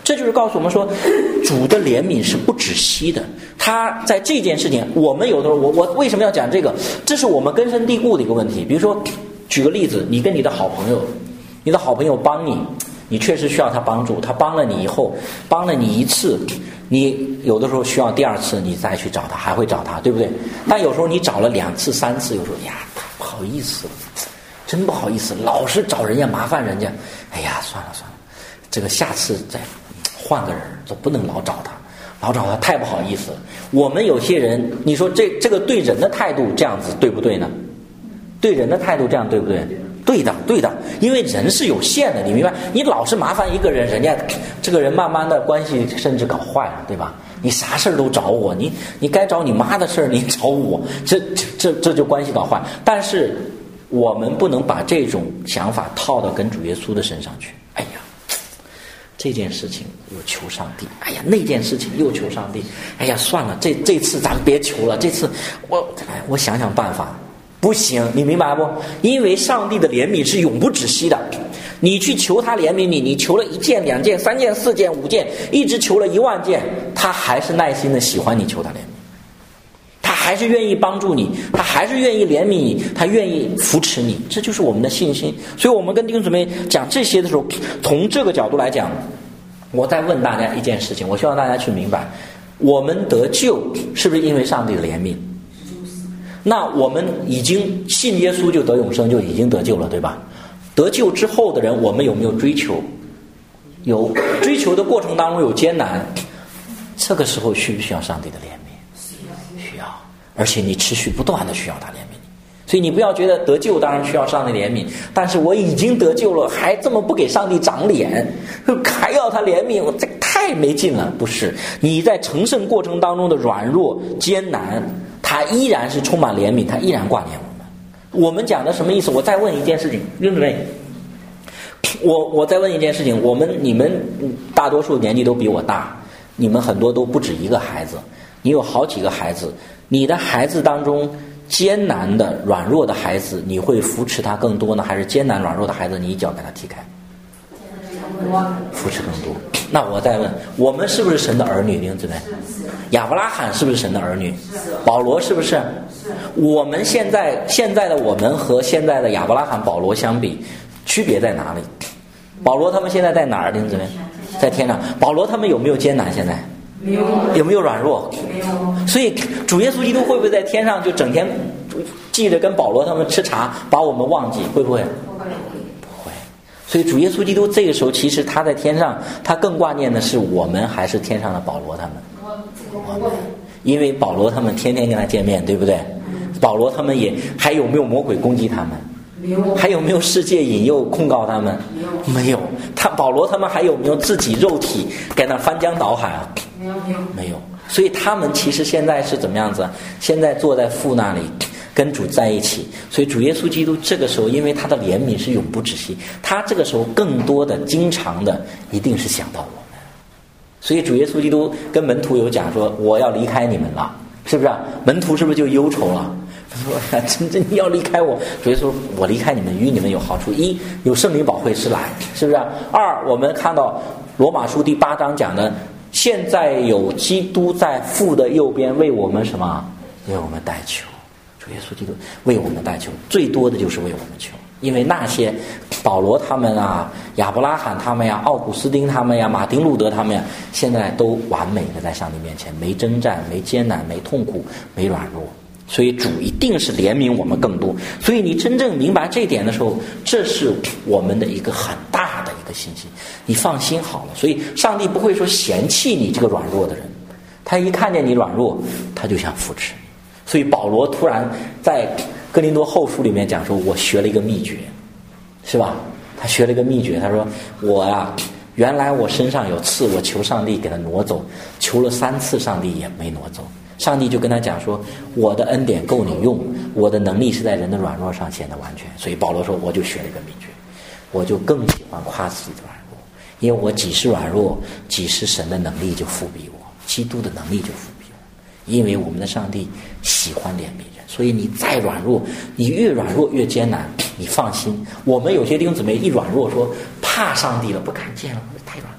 这就是告诉我们说，主的怜悯是不止息的。他在这件事情，我们有的时候，我我为什么要讲这个？这是我们根深蒂固的一个问题。比如说，举个例子，你跟你的好朋友，你的好朋友帮你，你确实需要他帮助，他帮了你以后，帮了你一次，你有的时候需要第二次，你再去找他，还会找他，对不对？但有时候你找了两次、三次，有时候呀，不好意思了，真不好意思，老是找人家麻烦人家，哎呀，算了算了，这个下次再换个人，就不能老找他，老找他太不好意思了。我们有些人，你说这这个对人的态度这样子对不对呢？对人的态度这样对不对？对的，对的，因为人是有限的，你明白？你老是麻烦一个人，人家这个人慢慢的关系甚至搞坏了，对吧？你啥事儿都找我，你你该找你妈的事儿你找我，这这这就关系搞坏。但是我们不能把这种想法套到跟主耶稣的身上去。哎呀，这件事情又求上帝，哎呀，那件事情又求上帝，哎呀，算了，这这次咱别求了，这次我我想想办法。不行，你明白不？因为上帝的怜悯是永不止息的，你去求他怜悯你，你求了一件、两件、三件、四件、五件，一直求了一万件，他还是耐心的喜欢你求他怜悯，他还是愿意帮助你，他还是愿意怜悯你，他愿意扶持你，这就是我们的信心。所以我们跟弟兄姊妹讲这些的时候，从这个角度来讲，我再问大家一件事情，我希望大家去明白，我们得救是不是因为上帝的怜悯？那我们已经信耶稣就得永生，就已经得救了，对吧？得救之后的人，我们有没有追求？有，追求的过程当中有艰难，这个时候需不需要上帝的怜悯？需要，而且你持续不断的需要他怜悯你。所以你不要觉得得救当然需要上帝怜悯，但是我已经得救了，还这么不给上帝长脸，还要他怜悯，我这太没劲了。不是，你在成圣过程当中的软弱艰难，他依然是充满怜悯，他依然挂念我们。我们讲的什么意思？我再问一件事情，弟兄姊妹，我我再问一件事情，我们你们大多数年纪都比我大，你们很多都不止一个孩子，你有好几个孩子，你的孩子当中艰难的软弱的孩子，你会扶持他更多呢，还是艰难软弱的孩子你一脚给他踢开？扶持更多。那我再问，我们是不是神的儿女？弟兄姊妹，亚伯拉罕是不是神的儿女？保罗是不是？我们现在现在的我们和现在的亚伯拉罕、保罗相比，区别在哪里？保罗他们现在在哪儿？弟兄姊妹，在天上。保罗他们有没有艰难？现在没有。 有没有软弱？ 没有。 所以主耶稣基督会不会在天上就整天记着跟保罗他们吃茶，把我们忘记？会不会？所以主耶稣基督这个时候，其实他在天上，他更挂念的是我们，还是天上的保罗他们？我们，因为保罗他们天天跟他见面，对不对？保罗他们也还有没有魔鬼攻击他们？没有。还有没有世界引诱控告他们？没有。没有。他保罗他们还有没有自己肉体在那翻江倒海啊？没有。没有。没有。所以他们其实现在是怎么样子？现在坐在父那里。跟主在一起，所以主耶稣基督这个时候，因为他的怜悯是永不止息，他这个时候更多的、经常的，一定是想到我们。所以主耶稣基督跟门徒有讲说：“我要离开你们了，是不是、啊？”门徒是不是就忧愁了？他说：“真真你要离开我。”主耶稣说：“我离开你们，与你们有好处。一有圣灵保惠师来，是不是、啊？二我们看到罗马书第八章讲的，现在有基督在父的右边为我们什么？为我们代求。”主耶稣基督为我们代求，最多的就是为我们求，因为那些保罗他们啊、亚伯拉罕他们呀、奥古斯丁他们呀、马丁路德他们呀，现在都完美的在上帝面前，没征战、没艰难、没痛苦、没软弱，所以主一定是怜悯我们更多。所以你真正明白这一点的时候，这是我们的一个很大的一个信心，你放心好了。所以上帝不会说嫌弃你这个软弱的人，他一看见你软弱，他就想扶持你。所以保罗突然在哥林多后书里面讲说，我学了一个秘诀，是吧？他学了一个秘诀，他说我呀，原来我身上有刺，我求上帝给他挪走，求了三次上帝也没挪走，上帝就跟他讲说，我的恩典够你用，我的能力是在人的软弱上显得完全。所以保罗说，我就学了一个秘诀，我就更喜欢夸自己的软弱，因为我几时软弱，几时神的能力就复庇我，基督的能力就复庇我。因为我们的上帝喜欢怜悯人，所以你再软弱，你越软弱越艰难，你放心。我们有些弟兄姊妹一软弱说怕上帝了，不敢见了，太软弱。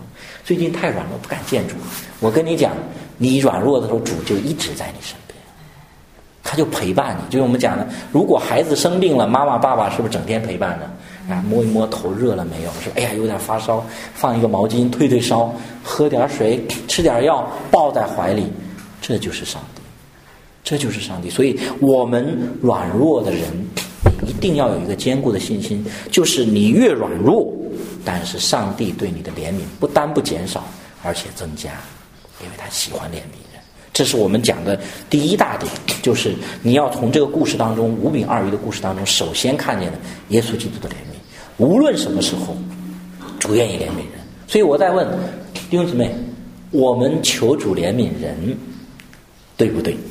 最近太软弱不敢见主。我跟你讲，你软弱的时候，主就一直在你身边，他就陪伴你。就是我们讲的，如果孩子生病了，妈妈爸爸是不是整天陪伴着？啊，摸一摸头热了没有？说哎呀有点发烧，放一个毛巾退退烧，喝点水，吃点药，抱在怀里，这就是上帝，这就是上帝。所以我们软弱的人一定要有一个坚固的信心，就是你越软弱，但是上帝对你的怜悯不单不减少，而且增加，因为他喜欢怜悯人。这是我们讲的第一大点，就是你要从这个故事当中，五饼二鱼的故事当中，首先看见的耶稣基督的怜悯。无论什么时候，主愿意怜悯人。所以我在问弟兄姊妹，我们求主怜悯人，对不对？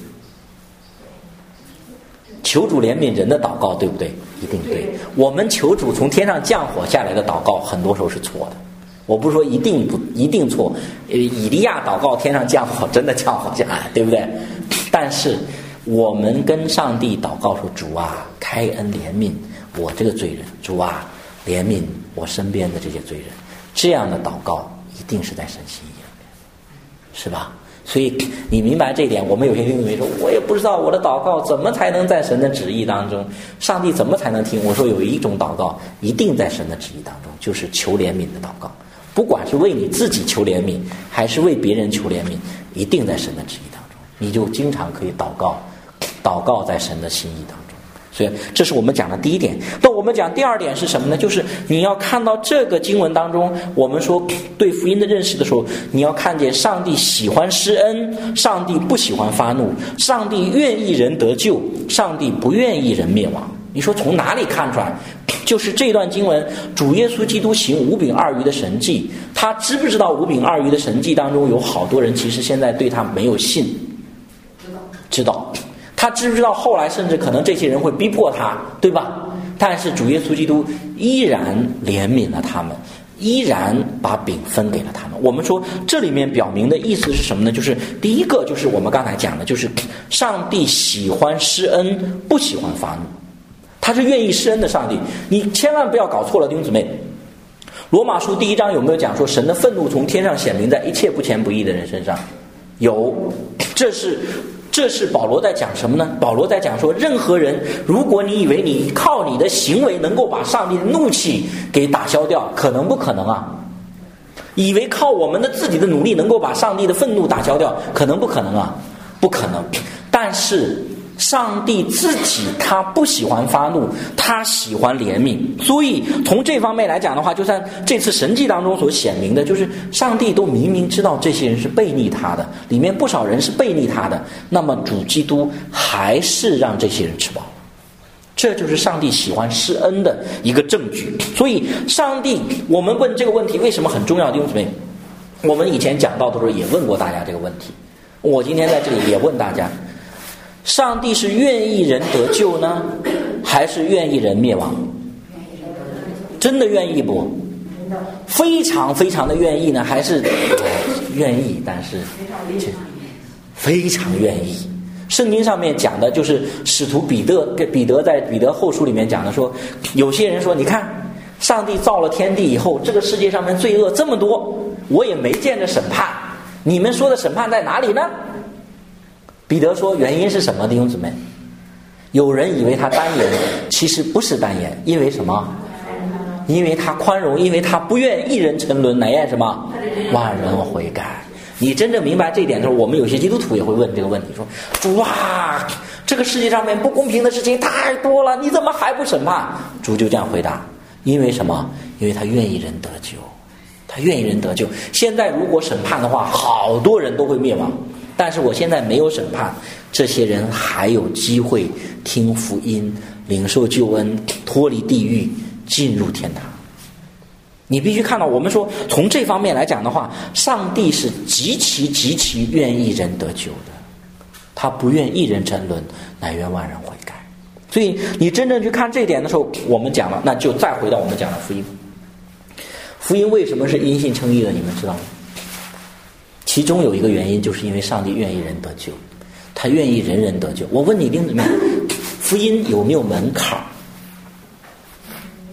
求主怜悯人的祷告对不对？一定对。我们求主从天上降火下来的祷告，很多时候是错的。我不是说一定不一定错，以利亚祷告天上降火，真的降火下来，对不对？但是我们跟上帝祷告说，主啊，开恩怜悯我这个罪人，主啊，怜悯我身边的这些罪人，这样的祷告一定是在神心意里面，是吧？所以你明白这一点。我们有些弟兄姊妹说，我也不知道我的祷告怎么才能在神的旨意当中，上帝怎么才能听？我说有一种祷告一定在神的旨意当中，就是求怜悯的祷告。不管是为你自己求怜悯，还是为别人求怜悯，一定在神的旨意当中，你就经常可以祷告，祷告在神的心意当中。所以这是我们讲的第一点。那我们讲第二点是什么呢？就是你要看到这个经文当中，我们说对福音的认识的时候，你要看见上帝喜欢施恩，上帝不喜欢发怒，上帝愿意人得救，上帝不愿意人灭亡。你说从哪里看出来？就是这段经文，主耶稣基督行五饼二鱼的神迹，他知不知道五饼二鱼的神迹当中有好多人其实现在对他没有信？知道，知道。他知不知道后来甚至可能这些人会逼迫他，对吧？但是主耶稣基督依然怜悯了他们，依然把饼分给了他们。我们说这里面表明的意思是什么呢？就是第一个就是我们刚才讲的，就是上帝喜欢施恩，不喜欢发怒，他是愿意施恩的上帝。你千万不要搞错了，弟兄姊妹。罗马书第一章有没有讲说神的愤怒从天上显明在一切不虔不义的人身上？有。这是这是保罗在讲什么呢？保罗在讲说，任何人，如果你以为你靠你的行为能够把上帝的怒气给打消掉，可能不可能啊？以为靠我们的自己的努力能够把上帝的愤怒打消掉，可能不可能啊？不可能。但是上帝自己他不喜欢发怒，他喜欢怜悯。所以从这方面来讲的话，就像这次神迹当中所显明的，就是上帝都明明知道这些人是悖逆他的，里面不少人是悖逆他的，那么主基督还是让这些人吃饱了。这就是上帝喜欢施恩的一个证据。所以上帝，我们问这个问题为什么很重要？弟兄姊妹，我们以前讲到的时候也问过大家这个问题，我今天在这里也问大家，上帝是愿意人得救呢，还是愿意人灭亡？真的愿意不？非常非常的愿意呢，还是愿意？但是非常愿意。圣经上面讲的就是使徒彼得，彼得在彼得后书里面讲的说，有些人说，你看上帝造了天地以后，这个世界上面罪恶这么多，我也没见着审判，你们说的审判在哪里呢？彼得说，原因是什么？弟兄姊妹，有人以为他单言，其实不是单言，因为什么？因为他宽容，因为他不愿一人沉沦，乃愿什么？万人悔改。你真正明白这一点的时候，我们有些基督徒也会问这个问题，说，主啊，这个世界上面不公平的事情太多了，你怎么还不审判？主就这样回答，因为什么？因为他愿意人得救，他愿意人得救。现在如果审判的话，好多人都会灭亡，但是我现在没有审判，这些人还有机会听福音，领受救恩，脱离地狱，进入天堂。你必须看到，我们说从这方面来讲的话，上帝是极其极其愿意人得救的，他不愿一人沉沦，乃愿万人悔改。所以你真正去看这一点的时候，我们讲了，那就再回到我们讲的福音。福音为什么是因信称义的？你们知道吗？其中有一个原因，就是因为上帝愿意人得救，他愿意人人得救。我问你，弟兄姊妹，福音有没有门槛？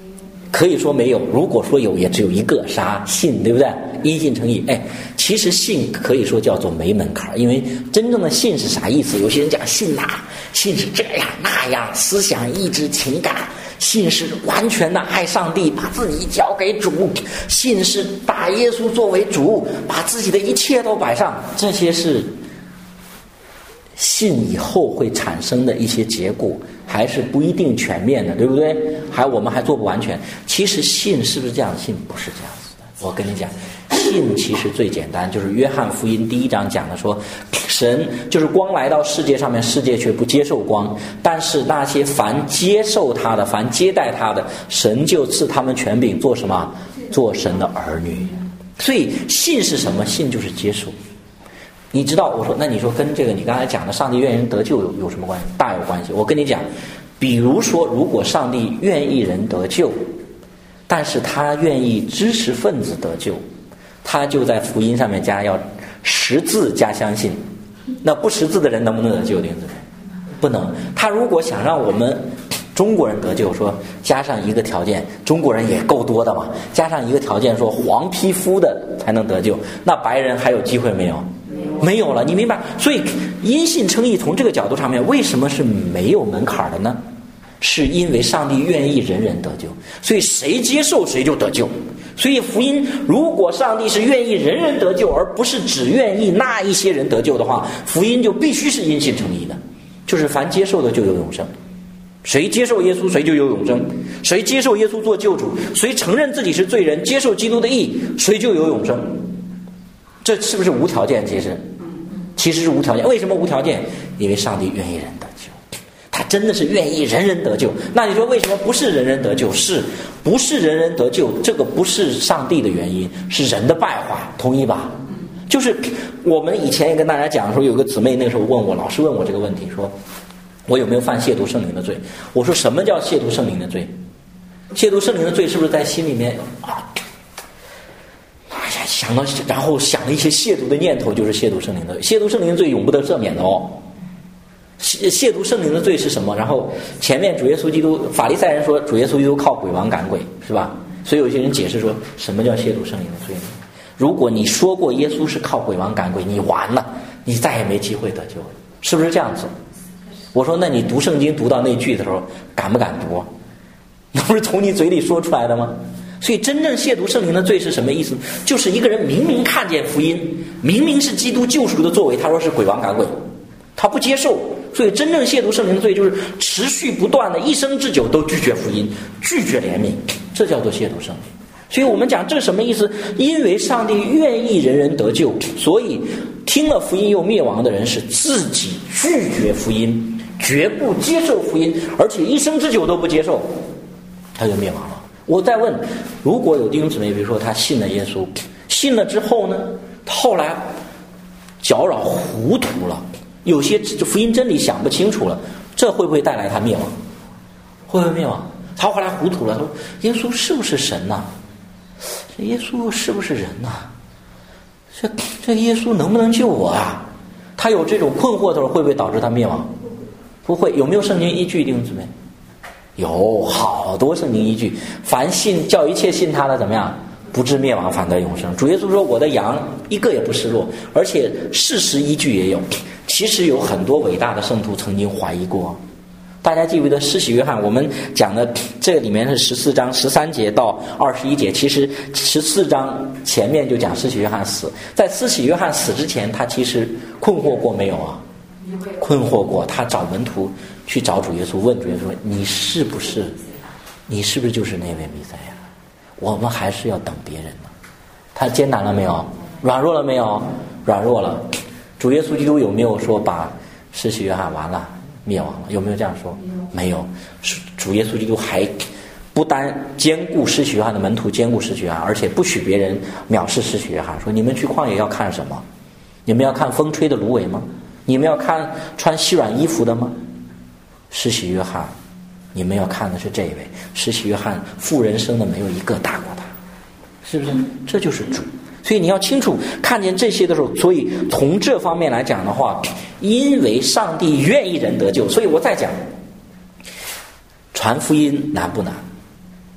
可以说没有，如果说有，也只有一个啥信，对不对？因信称义。哎，其实信可以说叫做没门槛，因为真正的信是啥意思？有些人讲信呐、啊，信是这样那样，思想、意志、情感。信是完全的爱上帝，把自己交给主；信是把耶稣作为主，把自己的一切都摆上。这些是信以后会产生的一些结果，还是不一定全面的，对不对？还我们还做不完全。其实信是不是这样？信不是这样子的。我跟你讲，信其实最简单，就是约翰福音第一章讲的说，神就是光来到世界上面，世界却不接受光，但是那些凡接受他的，凡接待他的，神就赐他们权柄做什么？做神的儿女。所以信是什么？信就是接受。你知道，我说那你说跟这个你刚才讲的上帝愿意人得救有有什么关系？大有关系。我跟你讲，比如说如果上帝愿意人得救，但是他愿意知识分子得救，他就在福音上面加要识字加相信。那不识字的人能不能得救？不能。他如果想让我们中国人得救，说加上一个条件，中国人也够多的嘛，加上一个条件说黄皮肤的才能得救，那白人还有机会没有？没有了，你明白？所以因信称义从这个角度上面，为什么是没有门槛的呢？是因为上帝愿意人人得救，所以谁接受谁就得救。所以福音，如果上帝是愿意人人得救，而不是只愿意那一些人得救的话，福音就必须是因信称义的，就是凡接受的就有永生。谁接受耶稣谁就有永生，谁接受耶稣做救主，谁承认自己是罪人，接受基督的义，谁就有永生。这是不是无条件？其实其实是无条件。为什么无条件？因为上帝愿意人得救，他真的是愿意人人得救。那你说为什么不是人人得救？是不是人人得救？这个不是上帝的原因，是人的败坏，同意吧？就是我们以前也跟大家讲说，有个姊妹那个时候问我，老师问我这个问题，说我有没有犯亵渎圣灵的罪？我说什么叫亵渎圣灵的罪？亵渎圣灵的罪是不是在心里面啊？哎呀，想到然后想了一些亵渎的念头，就是亵渎圣灵的罪。亵渎圣灵的罪永不得赦免的哦。亵亵渎圣灵的罪是什么？然后前面主耶稣基督，法利赛人说主耶稣基督靠鬼王赶鬼，是吧？所以有些人解释说，什么叫亵渎圣灵的罪呢？如果你说过耶稣是靠鬼王赶鬼，你完了，你再也没机会得救了，是不是这样子？我说那你读圣经读到那句的时候敢不敢读？那不是从你嘴里说出来的吗？所以真正亵渎圣灵的罪是什么意思？就是一个人明明看见福音，明明是基督救赎的作为，他说是鬼王赶鬼，他不接受。所以真正亵渎圣灵的罪就是持续不断的一生之久都拒绝福音，拒绝怜悯，这叫做亵渎圣灵。所以我们讲这什么意思？因为上帝愿意人人得救，所以听了福音又灭亡的人是自己拒绝福音，绝不接受福音，而且一生之久都不接受，他就灭亡了。我再问，如果有弟兄姊妹，比如说他信了耶稣，信了之后呢，后来搅扰糊涂了，有些福音真理想不清楚了，这会不会带来他灭亡？会不会灭亡？他后来糊涂了，说耶稣是不是神呐？这耶稣是不是人呐？这这耶稣能不能救我啊？他有这种困惑的时候，会不会导致他灭亡？不会。有没有圣经依据，弟兄姊妹？有好多圣经依据。凡信叫一切信他的怎么样？不至灭亡，反得永生。主耶稣说我的羊一个也不失落，而且事实依据也有。其实有很多伟大的圣徒曾经怀疑过。大家记不记得施洗约翰？我们讲的这个里面是十四章十三节到二十一节，其实十四章前面就讲施洗约翰死。在施洗约翰死之前，他其实困惑过没有啊？困惑过。他找门徒去找主耶稣，问主耶稣说：“你是不是？你是不是就是那位弥赛亚？我们还是要等别人呢。”他艰难了没有？软弱了没有？软弱了。主耶稣基督有没有说把施洗约翰完了？灭亡了，有没有这样说？没有。主耶稣基督还不单兼顾施洗约翰的门徒，兼顾施洗约翰，而且不许别人藐视施洗约翰，说你们去旷野要看什么？你们要看风吹的芦苇吗？你们要看穿细软衣服的吗？施洗约翰，你们要看的是这一位。施洗约翰富人生的没有一个大过他，是不是？这就是主。所以你要清楚看见这些的时候，所以从这方面来讲的话，因为上帝愿意人得救，所以我再讲传福音难不难？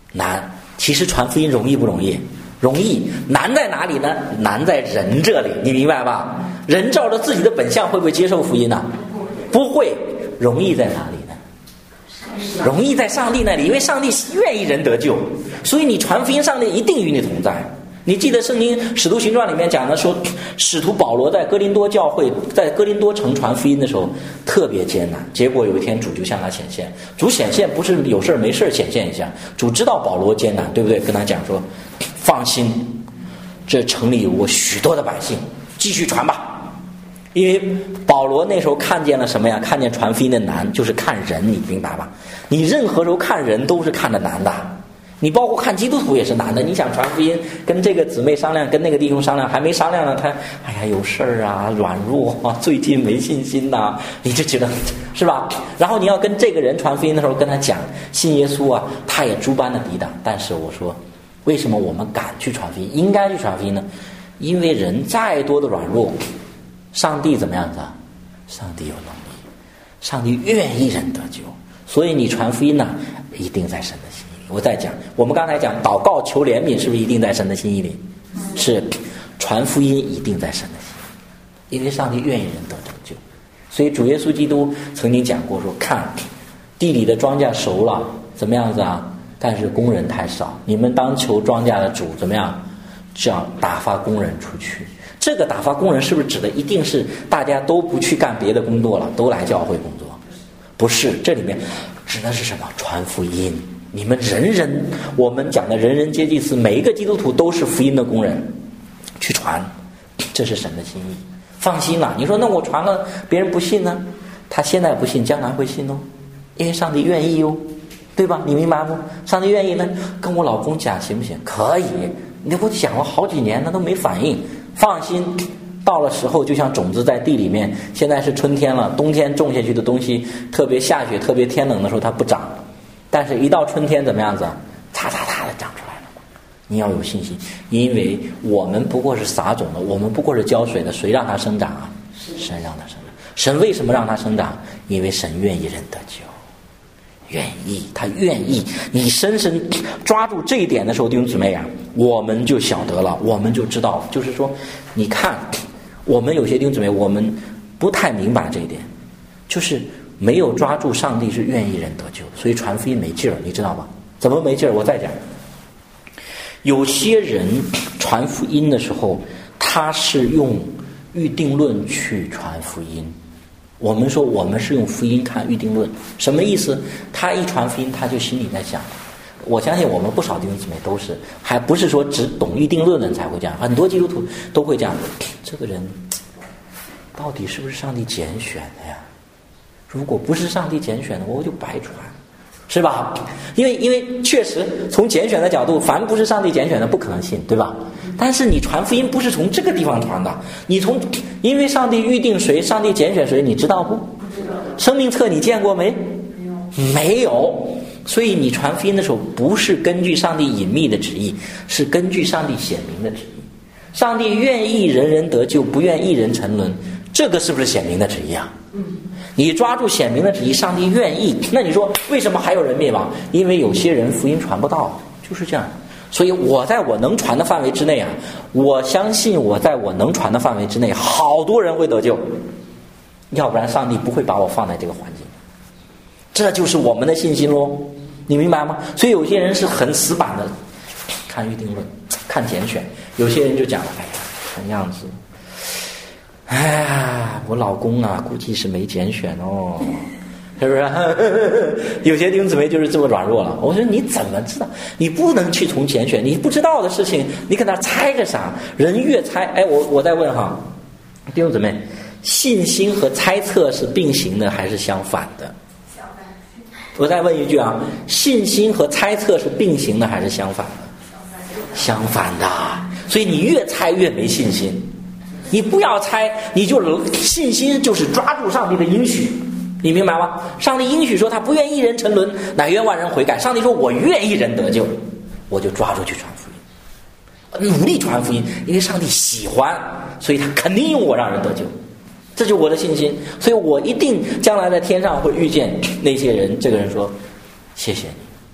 难。其实传福音容易不容易？容易。难在哪里呢？难在人这里，你明白吧？人照着自己的本相会不会接受福音呢？不会。容易在哪里呢？容易在上帝那里，因为上帝愿意人得救，所以你传福音，上帝一定与你同在。你记得圣经使徒行传里面讲的说，使徒保罗在哥林多教会，在哥林多城传福音的时候特别艰难，结果有一天主就向他显现。主显现不是有事没事显现一下，主知道保罗艰难，对不对？跟他讲说，放心，这城里有我许多的百姓，继续传吧。因为保罗那时候看见了什么呀？看见传福音的难，就是看人，你明白吧？你任何时候看人都是看的难的，你包括看基督徒也是难的。你想传福音，跟这个姊妹商量，跟那个弟兄商量，还没商量呢，他哎呀有事儿啊，软弱啊，最近没信心呐、啊，你就觉得是吧？然后你要跟这个人传福音的时候，跟他讲信耶稣啊，他也诸般的抵挡。但是我说，为什么我们敢去传福音，应该去传福音呢？因为人再多的软弱，上帝怎么样子啊？上帝有能力，上帝愿意人得救，所以你传福音呢，一定在神的心意里。我再讲，我们刚才讲祷告求怜悯，是不是一定在神的心意里？是。传福音一定在神的心意，因为上帝愿意人得救。所以主耶稣基督曾经讲过说，看地里的庄稼熟了，怎么样子啊？但是工人太少，你们当求庄稼的主怎么样？这样打发工人出去。这个打发工人是不是指的一定是大家都不去干别的工作了，都来教会工作？不是，这里面指的是什么？传福音。你们人人，我们讲的人人皆祭司，每一个基督徒都是福音的工人，去传，这是神的心意。放心了，你说那我传了别人不信呢？他现在不信，将来会信哦，因为上帝愿意哦，对吧？你明白吗？上帝愿意呢，跟我老公讲行不行？可以。你我讲了好几年，他都没反应。放心，到了时候就像种子在地里面，现在是春天了，冬天种下去的东西，特别下雪特别天冷的时候它不长，但是一到春天怎么样子？嚓嚓嚓的长出来了。你要有信心，因为我们不过是撒种的，我们不过是浇水的，谁让它生长啊？神让它生长。神为什么让它生长？因为神愿意人得救，愿意，他愿意。你深深抓住这一点的时候，弟兄姊妹啊，我们就晓得了，我们就知道了。就是说，你看，我们有些弟兄姊妹，我们不太明白这一点，就是没有抓住上帝是愿意人得救，所以传福音没劲儿，你知道吧？怎么没劲儿？我再讲，有些人传福音的时候，他是用预定论去传福音。我们说我们是用福音看预定论，什么意思？他一传福音，他就心里在想，我相信我们不少弟兄姊妹都是，还不是说只懂预定论的人才会这样，很多基督徒都会这样。这个人到底是不是上帝拣选的呀？如果不是上帝拣选的，我就白传，是吧？因为因为确实从拣选的角度，凡不是上帝拣选的不可能信，对吧？但是你传福音不是从这个地方传的，你从因为上帝预定谁，上帝拣选谁，你知道不？生命册你见过没？没有。所以你传福音的时候，不是根据上帝隐秘的旨意，是根据上帝显明的旨意。上帝愿意人人得救，不愿一人沉沦，这个是不是显明的旨意啊？你抓住显明的旨意，上帝愿意。那你说为什么还有人灭亡？因为有些人福音传不到，就是这样。所以我在我能传的范围之内啊，我相信我在我能传的范围之内，好多人会得救，要不然上帝不会把我放在这个环境。这就是我们的信心咯，你明白吗？所以有些人是很死板的看预定论，看拣选，有些人就讲了，哎呀，看样子，哎呀，我老公啊，估计是没拣选哦。是不是？有些弟兄姊妹就是这么软弱了。我说你怎么知道？你不能去从拣选，你不知道的事情，你搁那猜个啥？人越猜，哎，我我再问哈，弟兄姊妹，信心和猜测是并行的还是相反的？我再问一句啊，信心和猜测是并行的还是相反的？相反的。所以你越猜越没信心。你不要猜，你就信心就是抓住上帝的应许。你明白吗？上帝应许说他不愿一人沉沦，乃愿万人悔改。上帝说我愿意人得救，我就抓住去传福音，努力传福音，因为上帝喜欢，所以他肯定用我让人得救，这就是我的信心。所以我一定将来在天上会遇见那些人。这个人说谢谢你，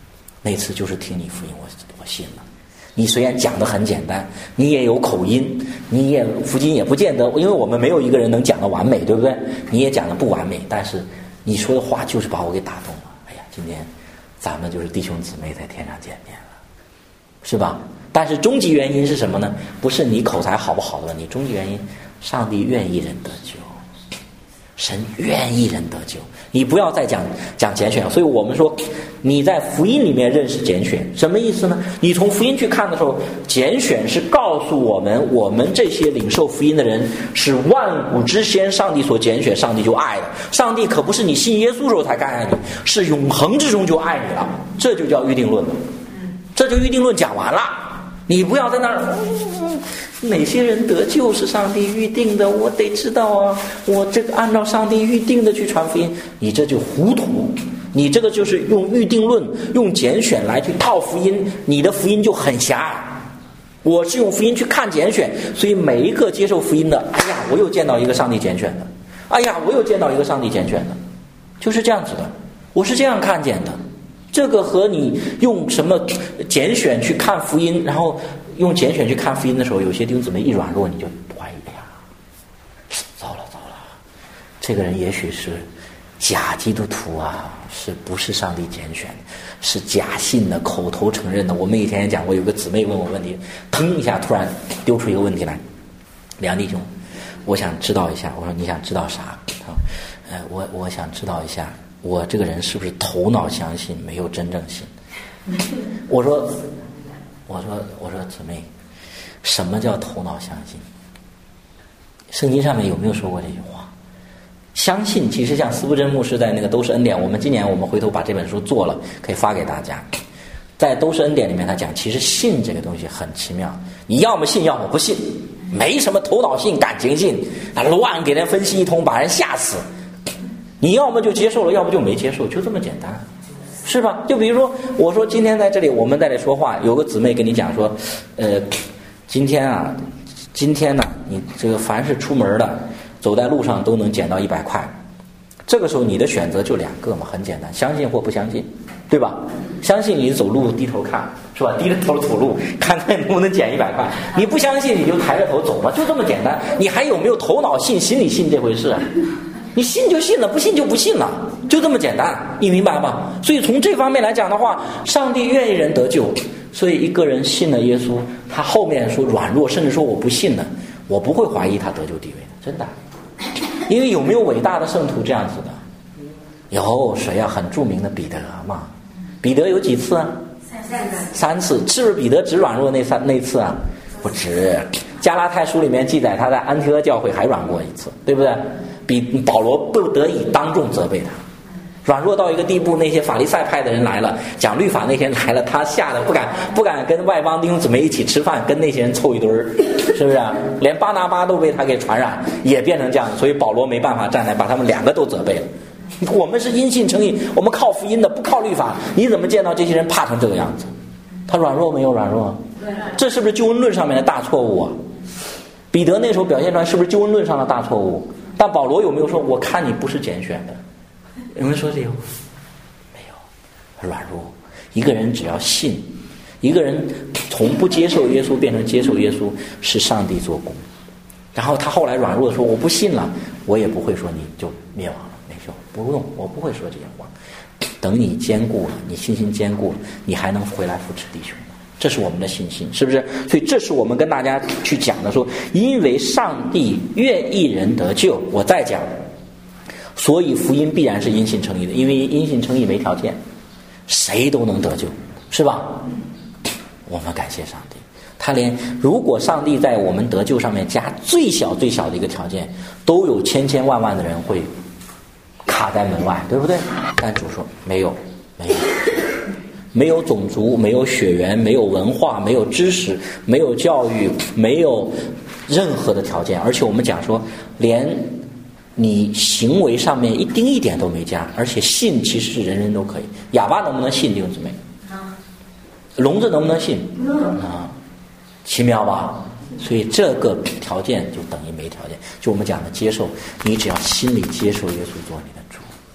那次就是听你福音，我我信了。你虽然讲得很简单，你也有口音，你也福音也不见得，因为我们没有一个人能讲得完美，对不对？你也讲得不完美，但是你说的话就是把我给打动了。哎呀，今天咱们就是弟兄姊妹在天上见面了，是吧？但是终极原因是什么呢？不是你口才好不好的问题，终极原因，上帝愿意人得救，神愿意人得救。你不要再讲讲拣选，所以我们说你在福音里面认识拣选，什么意思呢？你从福音去看的时候，拣选是告诉我们，我们这些领受福音的人是万古之先上帝所拣选，上帝就爱了。上帝可不是你信耶稣时候才该爱你，是永恒之中就爱你了，这就叫预定论了。这就预定论讲完了。你不要在那儿、嗯、哪些人得救是上帝预定的，我得知道啊，我这个按照上帝预定的去传福音，你这就糊涂，你这个就是用预定论用拣选来去套福音，你的福音就很狭隘。我是用福音去看拣选，所以每一个接受福音的，哎呀我又见到一个上帝拣选的，哎呀我又见到一个上帝拣选的，就是这样子的，我是这样看见的。这个和你用什么拣选去看福音，然后用拣选去看福音的时候，有些弟兄姊妹一软弱，你就怀疑，哎呀，糟了糟了，这个人也许是假基督徒啊，是不是上帝拣选的，是假信的，口头承认的。我们以前也讲过，有个姊妹问我问题，腾一下突然丢出一个问题来，梁弟兄，我想知道一下。我说你想知道啥？呃，我我想知道一下。我这个人是不是头脑相信，没有真正信？我说，我说，我说姊妹，什么叫头脑相信？圣经上面有没有说过这句话？相信其实像司布真牧师在那个都是恩典，我们今年我们回头把这本书做了，可以发给大家。在都是恩典里面，他讲，其实信这个东西很奇妙，你要么信，要么不信，没什么头脑信、感情信，啊，乱给人分析一通，把人吓死。你要么就接受了，要么就没接受，就这么简单，是吧？就比如说，我说今天在这里，我们在这里说话，有个姊妹跟你讲说，呃，今天啊，今天呢、啊，你这个凡是出门的，走在路上都能捡到一百块，这个时候你的选择就两个嘛，很简单，相信或不相信，对吧？相信你走路低头看，是吧？低着头走路，看看能不能捡一百块。你不相信，你就抬着头走嘛，就这么简单。你还有没有头脑信、心里信这回事啊？你信就信了，不信就不信了，就这么简单，你明白吗？所以从这方面来讲的话，上帝愿意人得救，所以一个人信了耶稣，他后面说软弱，甚至说我不信了，我不会怀疑他得救地位的，真的。因为有没有伟大的圣徒这样子的？有，谁啊？很著名的彼得嘛。彼得有几次啊？三次。是不是彼得只软弱那三那次啊？不止。加拉太书里面记载，他在安提阿教会还软过一次，对不对？比保罗不得已当众责备他，软弱到一个地步，那些法利赛派的人来了，讲律法那些人来了，他吓得不敢不敢跟外邦弟兄姊妹一起吃饭，跟那些人凑一堆儿，是不是、啊？连巴拿巴都被他给传染，也变成这样，所以保罗没办法站来把他们两个都责备了。我们是因信称义，我们靠福音的，不靠律法，你怎么见到这些人怕成这个样子？他软弱没有软弱？这是不是救恩论上面的大错误啊？彼得那时候表现出来是不是救恩论上的大错误？但保罗有没有说我看你不是拣选的？有没有说这个？没有，软弱。一个人只要信，一个人从不接受耶稣变成接受耶稣，是上帝做工。然后他后来软弱的说我不信了，我也不会说你就灭亡了，没事，不用，我不会说这些话。等你坚固了，你信心坚固了，你还能回来扶持弟兄。这是我们的信心，是不是？所以这是我们跟大家去讲的，说因为上帝愿意人得救。我再讲，所以福音必然是因信称义的，因为因信称义没条件，谁都能得救，是吧？我们感谢上帝，他连如果上帝在我们得救上面加最小最小的一个条件，都有千千万万的人会卡在门外，对不对？但主说没有，没有。没有种族，没有血缘，没有文化，没有知识，没有教育，没有任何的条件，而且我们讲说连你行为上面一丁一点都没加，而且信其实是人人都可以。哑巴能不能信弟兄姊妹？聋子能不能信？啊，奇妙吧？所以这个条件就等于没条件，就我们讲的接受，你只要心里接受耶稣做你的主，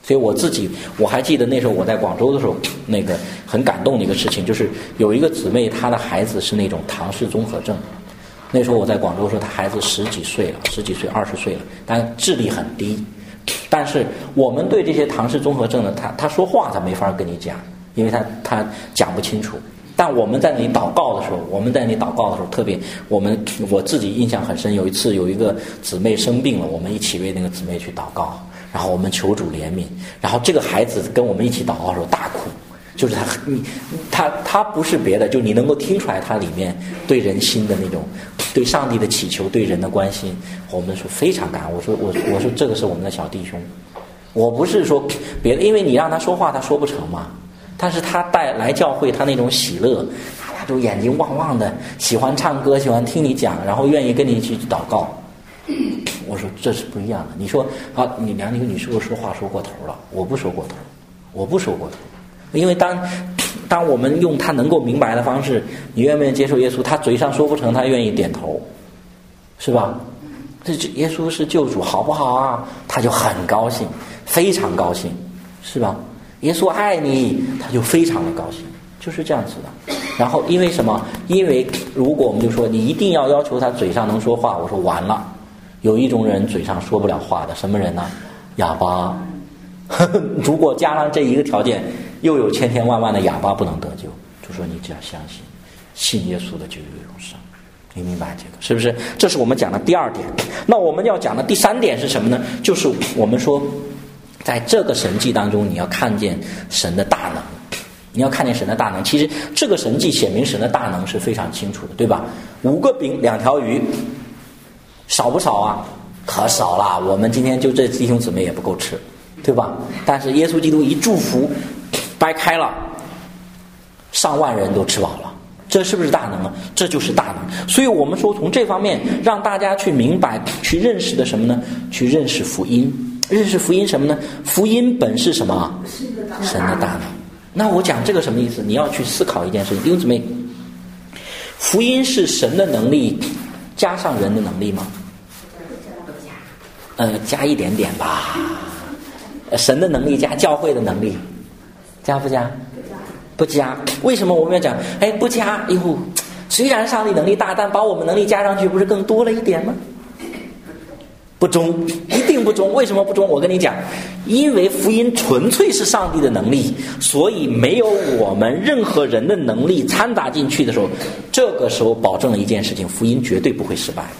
所以我自己我还记得那时候我在广州的时候，那个很感动的一个事情，就是有一个姊妹，她的孩子是那种唐氏综合症。那时候我在广州的时候，她孩子十几岁了，十几岁二十岁了，但智力很低。但是我们对这些唐氏综合症呢，他他说话他没法跟你讲，因为他他讲不清楚。但我们在那里祷告的时候，我们在那里祷告的时候，特别我们我自己印象很深。有一次有一个姊妹生病了，我们一起为那个姊妹去祷告，然后我们求主怜悯。然后这个孩子跟我们一起祷告的时候大哭，就是他你他他不是别的，就你能够听出来他里面对人心的那种对上帝的祈求，对人的关心。我们说非常感恩。我说我我说这个是我们的小弟兄，我不是说别的，因为你让他说话他说不成嘛。但是他带来教会，他那种喜乐，他就眼睛汪汪的，喜欢唱歌，喜欢听你讲，然后愿意跟你去祷告。我说这是不一样的。你说啊，你梁宁，你是不是说话说过头了？我不说过头，我不说过头，因为当当我们用他能够明白的方式，你愿不愿意接受耶稣？他嘴上说不成，他愿意点头，是吧？这耶稣是救主，好不好啊？他就很高兴，非常高兴，是吧？耶稣爱你，他就非常的高兴，就是这样子的。然后因为什么？因为如果我们就说你一定要要求他嘴上能说话，我说完了，有一种人嘴上说不了话的，什么人呢？哑巴。如果加上这一个条件，又有千千万万的哑巴不能得救，就说你只要相信，信耶稣的就有永生。你明白这个是不是？这是我们讲的第二点。那我们要讲的第三点是什么呢？就是我们说在这个神迹当中，你要看见神的大能，你要看见神的大能。其实这个神迹显明神的大能是非常清楚的，对吧？五个饼两条鱼，少不少啊？可少了，我们今天就这弟兄姊妹也不够吃，对吧？但是耶稣基督一祝福，掰开了，上万人都吃饱了。这是不是大能啊？这就是大能。所以我们说从这方面让大家去明白去认识的什么呢？去认识福音。认识福音什么呢？福音本是什么？神的大能。那我讲这个什么意思？你要去思考一件事情，弟兄姊妹，福音是神的能力加上人的能力吗？呃，加一点点吧。神的能力加教会的能力，加不加？不加。为什么我们要讲？哎，不加。哎呦，虽然上帝能力大，但把我们能力加上去，不是更多了一点吗？不中，一定不中。为什么不中？我跟你讲，因为福音纯粹是上帝的能力，所以没有我们任何人的能力掺杂进去的时候，这个时候保证了一件事情，福音绝对不会失败。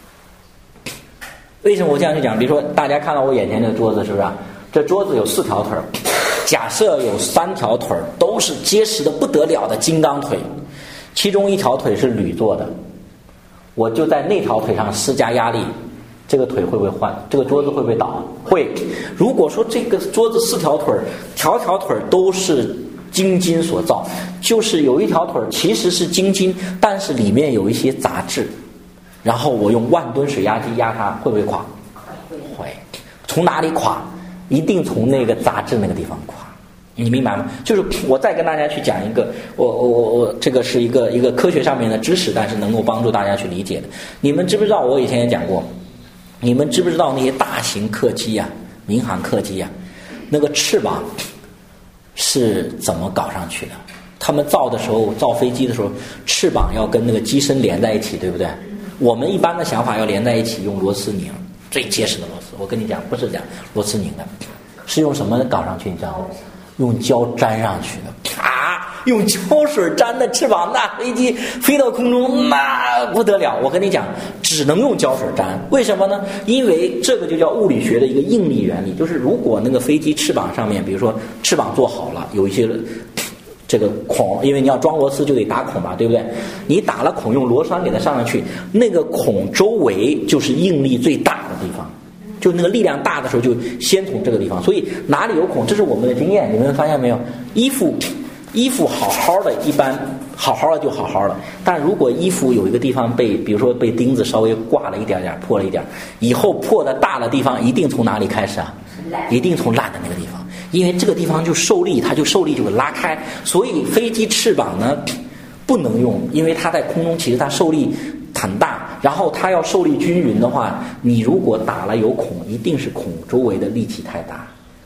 为什么我这样去讲？比如说大家看到我眼前这个桌子，是不是啊？这桌子有四条腿，假设有三条腿都是结实的不得了的金刚腿，其中一条腿是铝做的，我就在那条腿上施加压力，这个腿会不会换？这个桌子会不会倒？会。如果说这个桌子四条腿，条条腿都是精金所造，就是有一条腿其实是精金，但是里面有一些杂质，然后我用万吨水压机压它，会不会垮？会。从哪里垮？一定从那个杂质那个地方垮。你明白吗？就是我再跟大家去讲一个，我我我我这个是一个一个科学上面的知识，但是能够帮助大家去理解的。你们知不知道？我以前也讲过，你们知不知道那些大型客机啊，民航客机啊，那个翅膀是怎么搞上去的？他们造的时候，造飞机的时候，翅膀要跟那个机身连在一起，对不对？我们一般的想法要连在一起，用螺丝拧，最结实的螺丝。我跟你讲，不是这样，螺丝拧的，是用什么搞上去？你知道吗？用胶粘上去的啊！用胶水粘的翅膀，那飞机飞到空中那不得了。我跟你讲，只能用胶水粘。为什么呢？因为这个就叫物理学的一个应力原理，就是如果那个飞机翅膀上面，比如说翅膀做好了，有一些这个孔，因为你要装螺丝就得打孔嘛，对不对？你打了孔，用螺栓给它上上去，那个孔周围就是应力最大的地方。就那个力量大的时候，就先从这个地方。所以哪里有孔，这是我们的经验。你们发现没有？衣服，衣服好好的，一般好好的就好好的。但如果衣服有一个地方被，比如说被钉子稍微挂了一点点，破了一点，以后破的大的地方一定从哪里开始啊？一定从烂的那个地方，因为这个地方就受力，它就受力就会拉开。所以飞机翅膀呢不能用，因为它在空中其实它受力很大，然后它要受力均匀的话，你如果打了有孔，一定是孔周围的力气太大，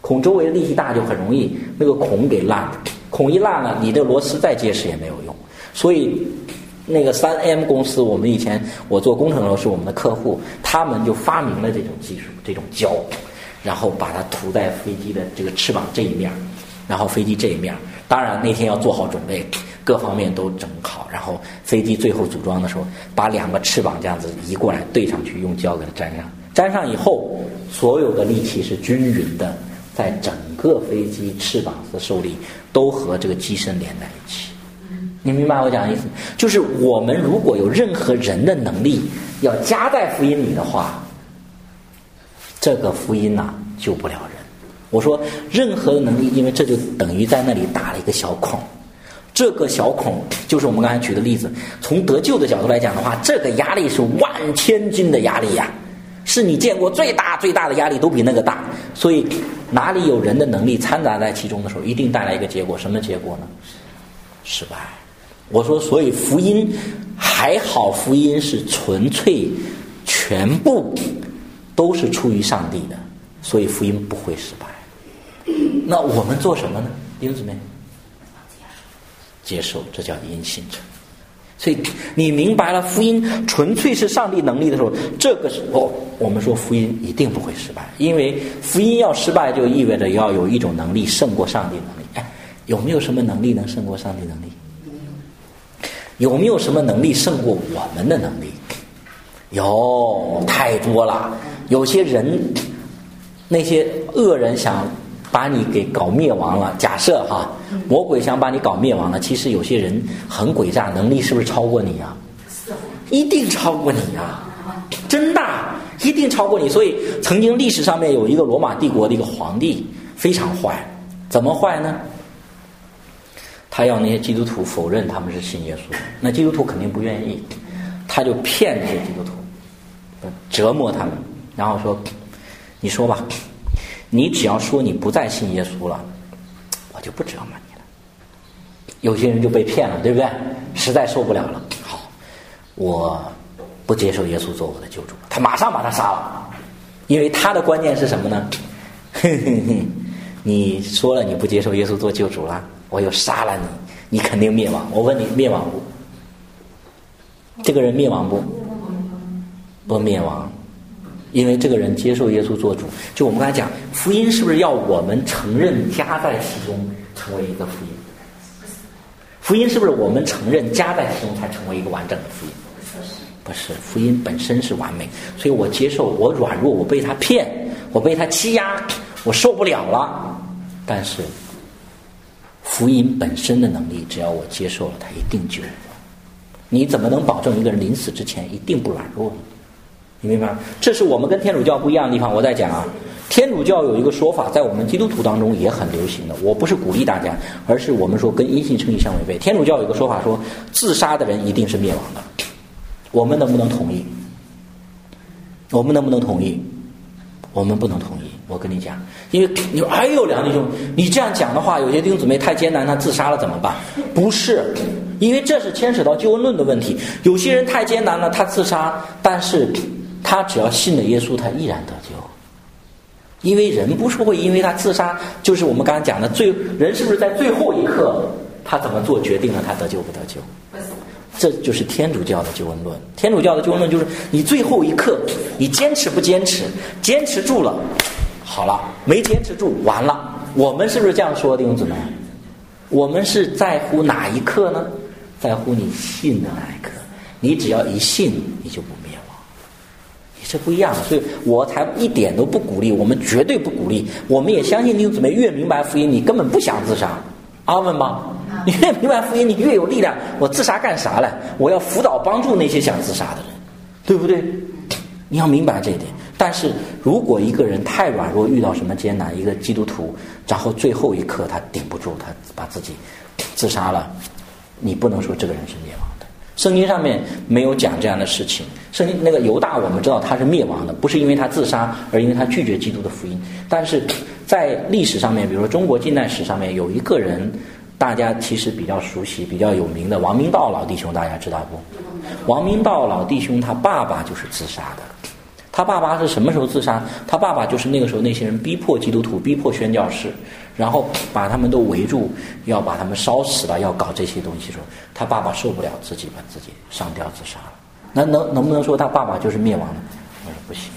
孔周围的力气大就很容易那个孔给烂，孔一烂了，你的螺丝再结实也没有用。所以那个 三 M 公司，我们以前我做工程的时候是我们的客户，他们就发明了这种技术，这种胶，然后把它涂在飞机的这个翅膀这一面，然后飞机这一面，当然那天要做好准备，各方面都整好，然后飞机最后组装的时候，把两个翅膀这样子移过来对上去，用胶给它粘上，粘上以后，所有的力气是均匀的，在整个飞机翅膀的受力都和这个机身连在一起。你明白我讲的意思？就是我们如果有任何人的能力要加在福音里的话，这个福音啊救不了人。我说任何的能力，因为这就等于在那里打了一个小孔，这个小孔就是我们刚才举的例子，从得救的角度来讲的话，这个压力是万千斤的压力呀、啊，是你见过最大最大的压力都比那个大，所以哪里有人的能力掺杂在其中的时候，一定带来一个结果，什么结果呢？失败。我说所以福音还好，福音是纯粹全部都是出于上帝的，所以福音不会失败。那我们做什么呢？弟兄姊妹，接受，这叫因信称。所以你明白了福音纯粹是上帝能力的时候，这个时候我们说福音一定不会失败，因为福音要失败就意味着要有一种能力胜过上帝能力。哎，有没有什么能力能胜过上帝能力？有没有什么能力胜过我们的能力？有，太多了。有些人，那些恶人想把你给搞灭亡了，假设哈，魔鬼想把你搞灭亡了，其实有些人很诡诈，能力是不是超过你啊？一定超过你啊，真的一定超过你。所以曾经历史上面有一个罗马帝国的一个皇帝非常坏，怎么坏呢？他要那些基督徒否认他们是信耶稣，那基督徒肯定不愿意，他就骗这些基督徒，折磨他们，然后说，你说吧，你只要说你不再信耶稣了，我就不折磨你了。有些人就被骗了，对不对？实在受不了了，好，我不接受耶稣做我的救主，他马上把他杀了，因为他的观念是什么呢？哼哼哼，你说了你不接受耶稣做救主了，我又杀了你，你肯定灭亡。我问你，灭亡不？这个人灭亡不？不灭亡，因为这个人接受耶稣做主。就我们刚才讲，福音是不是要我们承认加在其中成为一个福音？福音是不是我们承认加在其中才成为一个完整的福音？不是，福音本身是完美，所以我接受，我软弱，我被他骗，我被他欺压，我受不了了。但是福音本身的能力，只要我接受了，它一定救我。你怎么能保证一个人临死之前一定不软弱呢？你明白吗？这是我们跟天主教不一样的地方。我在讲啊，天主教有一个说法，在我们基督徒当中也很流行的。我不是鼓励大家，而是我们说跟因信称义相违背。天主教有一个说法说，自杀的人一定是灭亡的。我们能不能同意？我们能不能同意？我们不能同意。我跟你讲，因为你说哎呦梁弟兄，你这样讲的话，有些弟兄姊妹太艰难，他自杀了怎么办？不是，因为这是牵扯到救恩论的问题。有些人太艰难了，他自杀，但是他只要信了耶稣，他依然得救。因为人不是会因为他自杀，就是我们刚才讲的最人是不是在最后一刻他怎么做决定了他得救不得救？这就是天主教的救恩论。天主教的救恩论就是你最后一刻你坚持不坚持，坚持住了好了，没坚持住完了。我们是不是这样说，弟兄姊妹？我们是在乎哪一刻呢？在乎你信的那一刻。你只要一信，你就不灭亡。你是不一样的，所以我才一点都不鼓励，我们绝对不鼓励。我们也相信弟兄姊妹越明白福音，你根本不想自杀。阿们吗？你越明白福音，你越有力量。我自杀干啥了？我要辅导帮助那些想自杀的人，对不对？你要明白这一点。但是如果一个人太软弱，遇到什么艰难，一个基督徒，然后最后一刻他顶不住，他把自己自杀了，你不能说这个人是灭亡的。圣经上面没有讲这样的事情。圣经那个犹大我们知道他是灭亡的，不是因为他自杀，而因为他拒绝基督的福音。但是在历史上面，比如说中国近代史上面，有一个人大家其实比较熟悉比较有名的王明道老弟兄，大家知道不？王明道老弟兄他爸爸就是自杀的， 他爸爸是什么时候自杀？他爸爸就是那个时候那些人逼迫基督徒，逼迫宣教士，然后把他们都围住，要把他们烧死了，要搞这些东西的时候，他爸爸受不了，自己把自己上吊自杀了。那能能不能说他爸爸就是灭亡呢？我说不行。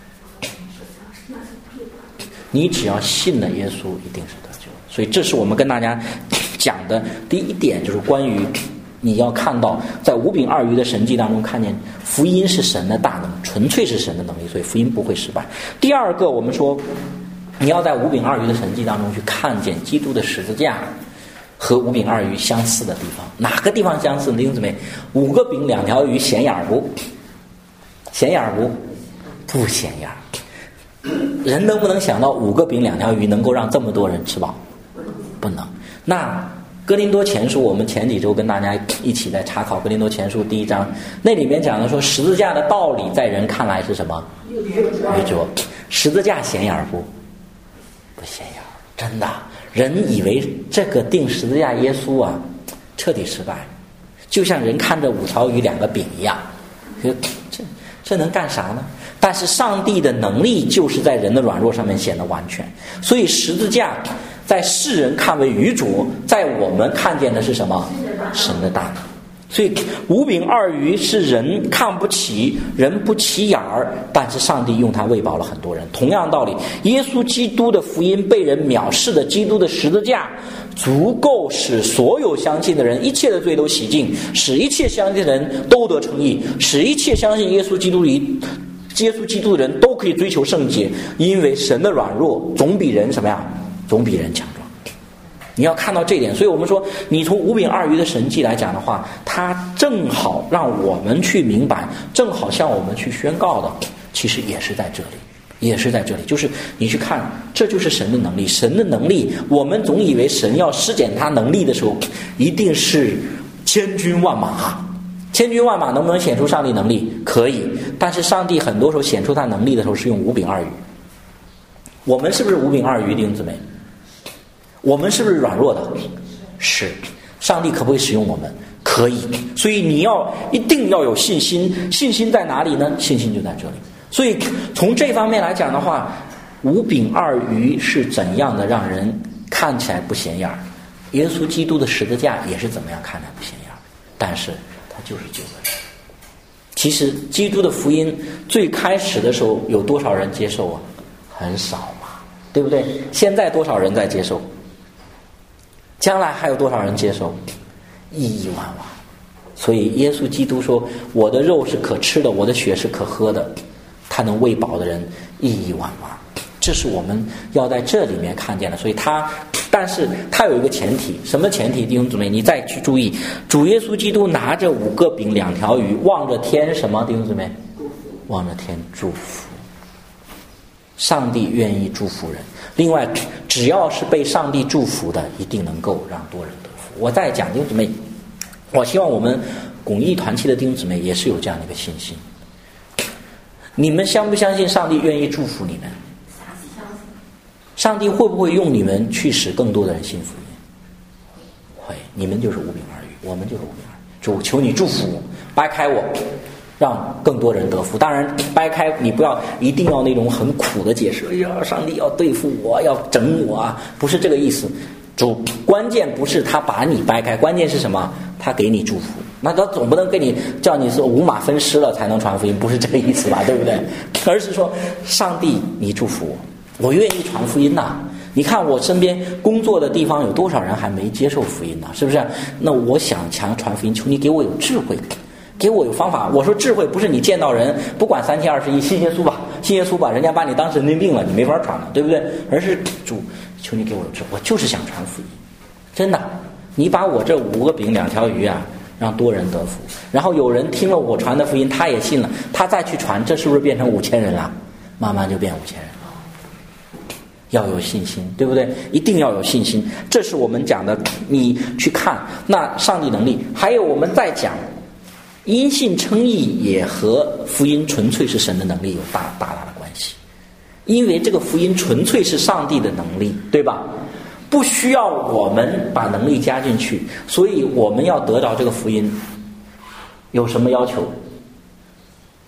你只要信了耶稣，一定是得救。所以这是我们跟大家讲的第一点，就是关于你要看到在五饼二鱼的神迹当中看见福音是神的大能，纯粹是神的能力，所以福音不会失败。第二个，我们说你要在五饼二鱼的神迹当中去看见基督的十字架和五饼二鱼相似的地方。哪个地方相似呢？弟兄姊妹，五个饼两条鱼显眼不？显眼不？不显眼。人能不能想到五个饼两条鱼能够让这么多人吃饱？不能。那哥林多前书，我们前几周跟大家一起在查考哥林多前书第一章，那里面讲的说十字架的道理在人看来是什么？愚拙。十字架显眼不？不显眼。真的，人以为这个定十字架耶稣啊彻底失败，就像人看着五条鱼两个饼一样，这这能干啥呢？但是上帝的能力就是在人的软弱上面显得完全，所以十字架在世人看为愚拙，在我们看见的是什么？神的大能。所以五饼二鱼是人看不起，人不起眼儿，但是上帝用它喂饱了很多人。同样道理，耶稣基督的福音被人藐视的基督的十字架，足够使所有相信的人一切的罪都洗净，使一切相信的人都得称义，使一切相信耶稣基督里耶稣基督的人都可以追求圣洁，因为神的软弱总比人什么呀？总比人强壮。你要看到这一点，所以我们说，你从五饼二鱼的神迹来讲的话，它正好让我们去明白，正好向我们去宣告的，其实也是在这里，也是在这里。就是你去看，这就是神的能力。神的能力，我们总以为神要施展他能力的时候，一定是千军万马。千军万马能不能显出上帝能力？可以，但是上帝很多时候显出他能力的时候是用五饼二鱼。我们是不是五饼二鱼，弟兄姊妹？我们是不是软弱的？是。上帝可不可以使用我们？可以。所以你要一定要有信心。信心在哪里呢？信心就在这里。所以从这方面来讲的话，五饼二鱼是怎样的让人看起来不显眼？耶稣基督的十字架也是怎么样看起来不显眼？但是他就是救了人。其实基督的福音最开始的时候有多少人接受啊？很少嘛，对不对？现在多少人在接受？将来还有多少人接受？亿亿万万。所以耶稣基督说，我的肉是可吃的，我的血是可喝的，他能喂饱的人亿亿万万。这是我们要在这里面看见的。所以他但是他有一个前提，什么前提？弟兄姊妹，你再去注意，主耶稣基督拿着五个饼两条鱼，望着天什么？弟兄姊妹，望着天祝福。上帝愿意祝福人。另外，只要是被上帝祝福的，一定能够让多人得福。我再讲，弟兄姊妹，我希望我们公益团契的弟兄姊妹也是有这样的一个信心。你们相不相信上帝愿意祝福你们？上帝会不会用你们去使更多的人信福音？会。你们就是五饼二鱼，我们就是五饼二鱼。主，求你祝福我，掰开我，让更多人得福。当然掰开你不要一定要那种很苦的解释，哎呀，上帝要对付我，要整我啊，不是这个意思。主，关键不是他把你掰开，关键是什么？他给你祝福。那他总不能给你叫你是五马分尸了才能传福音，不是这个意思吧？对不对？而是说，上帝你祝福我，我愿意传福音呐、啊。你看我身边工作的地方有多少人还没接受福音呢？是不是？那我想强传福音，求你给我有智慧，给我有方法。我说智慧不是你见到人不管三七二十一信耶稣吧，信耶稣吧，人家把你当神经病了，你没法传了，对不对？而是主，求你给我有智慧，我就是想传福音，真的。你把我这五个饼两条鱼啊，让多人得福，然后有人听了我传的福音，他也信了，他再去传，这是不是变成五千人了？慢慢就变五千人了。要有信心，对不对？一定要有信心，这是我们讲的。你去看那上帝能力，还有我们再讲因信称义，也和福音纯粹是神的能力有大大大的关系。因为这个福音纯粹是上帝的能力，对吧？不需要我们把能力加进去，所以我们要得到这个福音有什么要求？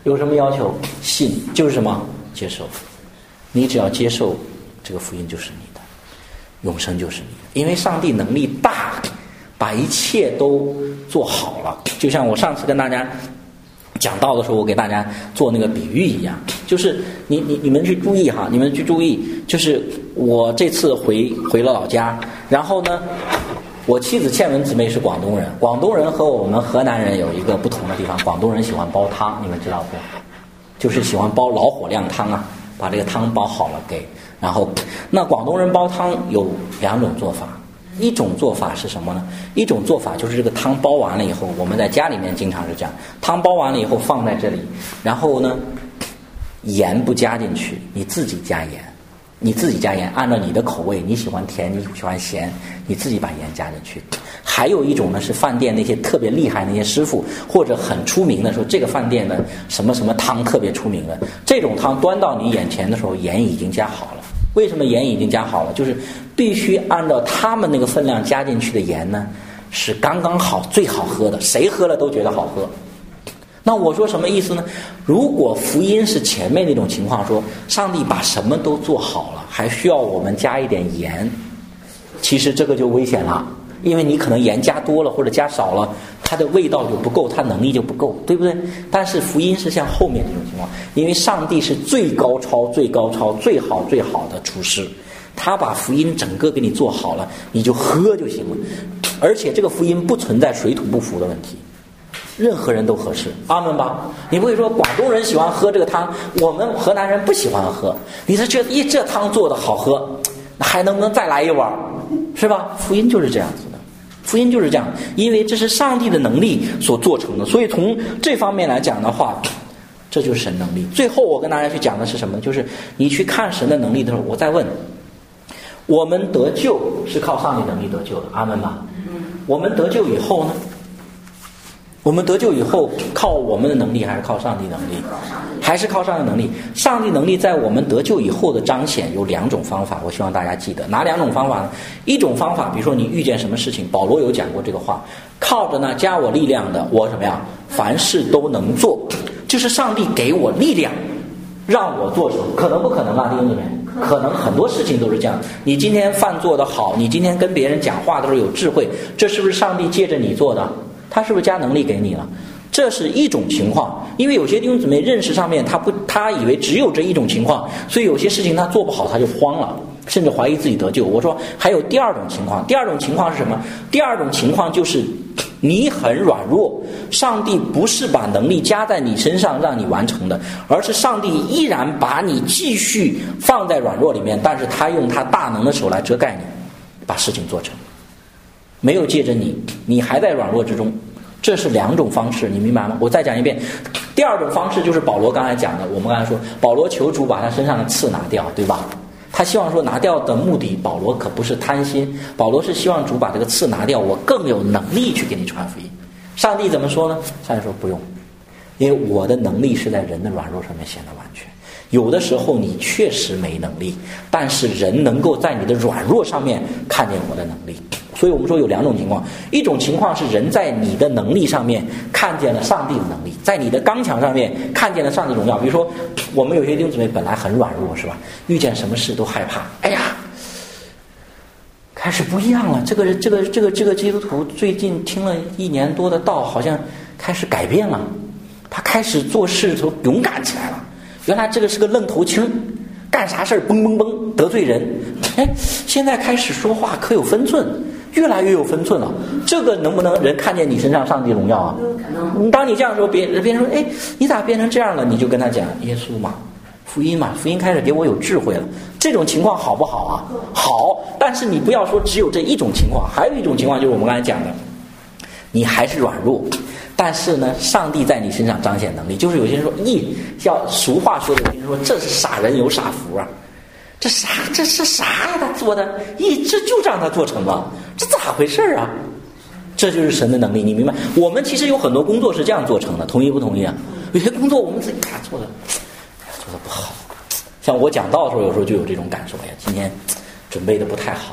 有什么要求？信就是什么？接受。你只要接受这个福音，就是你的永生，就是你的。因为上帝能力大，把一切都做好了。就像我上次跟大家讲到的时候，我给大家做那个比喻一样，就是你你你们去注意哈，你们去注意，就是我这次回回了老家，然后呢，我妻子倩文姊妹是广东人，广东人和我们河南人有一个不同的地方，广东人喜欢煲汤，你们知道不？就是喜欢煲老火靓汤啊，把这个汤煲好了给，然后那广东人煲汤有两种做法。一种做法是什么呢？一种做法就是这个汤煲完了以后，我们在家里面经常是这样，汤煲完了以后放在这里，然后呢，盐不加进去，你自己加盐，你自己加盐，按照你的口味，你喜欢甜，你喜欢咸，你自己把盐加进去。还有一种呢，是饭店那些特别厉害那些师傅，或者很出名的说这个饭店的什么什么汤特别出名的，这种汤端到你眼前的时候，盐已经加好了。为什么盐已经加好了？就是必须按照他们那个分量加进去的盐呢，是刚刚好最好喝的，谁喝了都觉得好喝。那我说什么意思呢？如果福音是前面那种情况，说上帝把什么都做好了，还需要我们加一点盐，其实这个就危险了，因为你可能盐加多了或者加少了，它的味道就不够，它能力就不够，对不对？但是福音是像后面这种情况，因为上帝是最高超最高超最好最好的厨师，他把福音整个给你做好了，你就喝就行了。而且这个福音不存在水土不服的问题，任何人都合适，阿门吧？你不会说广东人喜欢喝这个汤，我们河南人不喜欢喝，你说这一这汤做的好喝，还能不能再来一碗，是吧？福音就是这样子的，福音就是这样，因为这是上帝的能力所做成的，所以从这方面来讲的话，这就是神能力。最后我跟大家去讲的是什么？就是你去看神的能力的时候，我再问，我们得救是靠上帝能力得救的，阿门吧？我们得救以后呢？我们得救以后靠我们的能力还是靠上帝能力？还是靠上帝能力。上帝能力在我们得救以后的彰显有两种方法，我希望大家记得。哪两种方法呢？一种方法，比如说你遇见什么事情，保罗有讲过这个话，靠着呢加我力量的，我什么呀？凡事都能做。就是上帝给我力量让我做成，可能不可能啊，弟兄姊妹？可能很多事情都是这样。你今天饭做得好，你今天跟别人讲话的时候有智慧，这是不是上帝借着你做的？他是不是加能力给你了？这是一种情况。因为有些弟兄姊妹认识上面他不，他以为只有这一种情况，所以有些事情他做不好他就慌了，甚至怀疑自己得救。我说还有第二种情况，第二种情况是什么？第二种情况就是你很软弱，上帝不是把能力加在你身上让你完成的，而是上帝依然把你继续放在软弱里面，但是他用他大能的手来遮盖你，把事情做成，没有借着你，你还在软弱之中。这是两种方式，你明白吗？我再讲一遍。第二种方式就是保罗刚才讲的，我们刚才说保罗求主把他身上的刺拿掉，对吧？他希望说拿掉的目的，保罗可不是贪心，保罗是希望主把这个刺拿掉，我更有能力去给你传福音。上帝怎么说呢？上帝说不用，因为我的能力是在人的软弱上面显得完全。有的时候你确实没能力，但是人能够在你的软弱上面看见我的能力。所以我们说有两种情况，一种情况是人在你的能力上面看见了上帝的能力，在你的刚强上面看见了上帝荣耀。比如说我们有些弟兄姊妹本来很软弱，是吧？遇见什么事都害怕，哎呀，开始不一样了。这个这个这个这个基督徒最近听了一年多的道，好像开始改变了，他开始做事都勇敢起来了。原来这个是个愣头青，干啥事儿嘣嘣嘣得罪人，哎，现在开始说话可有分寸，越来越有分寸了。这个能不能人看见你身上上帝荣耀啊？当你这样说，别人别人说，哎，你咋变成这样了？你就跟他讲耶稣嘛，福音嘛，福音开始给我有智慧了。这种情况好不好啊？好，但是你不要说只有这一种情况，还有一种情况就是我们刚才讲的，你还是软弱。但是呢，上帝在你身上彰显能力，就是有些人说，咦，叫俗话说的，有些人说这是傻人有傻福啊，这啥这是啥呀？他做的，咦，这就让他做成了，这咋回事啊？这就是神的能力，你明白？我们其实有很多工作是这样做成的，同意不同意啊？有些工作我们自己看做的，做的不好，像我讲道的时候，有时候就有这种感受，哎呀，今天准备的不太好。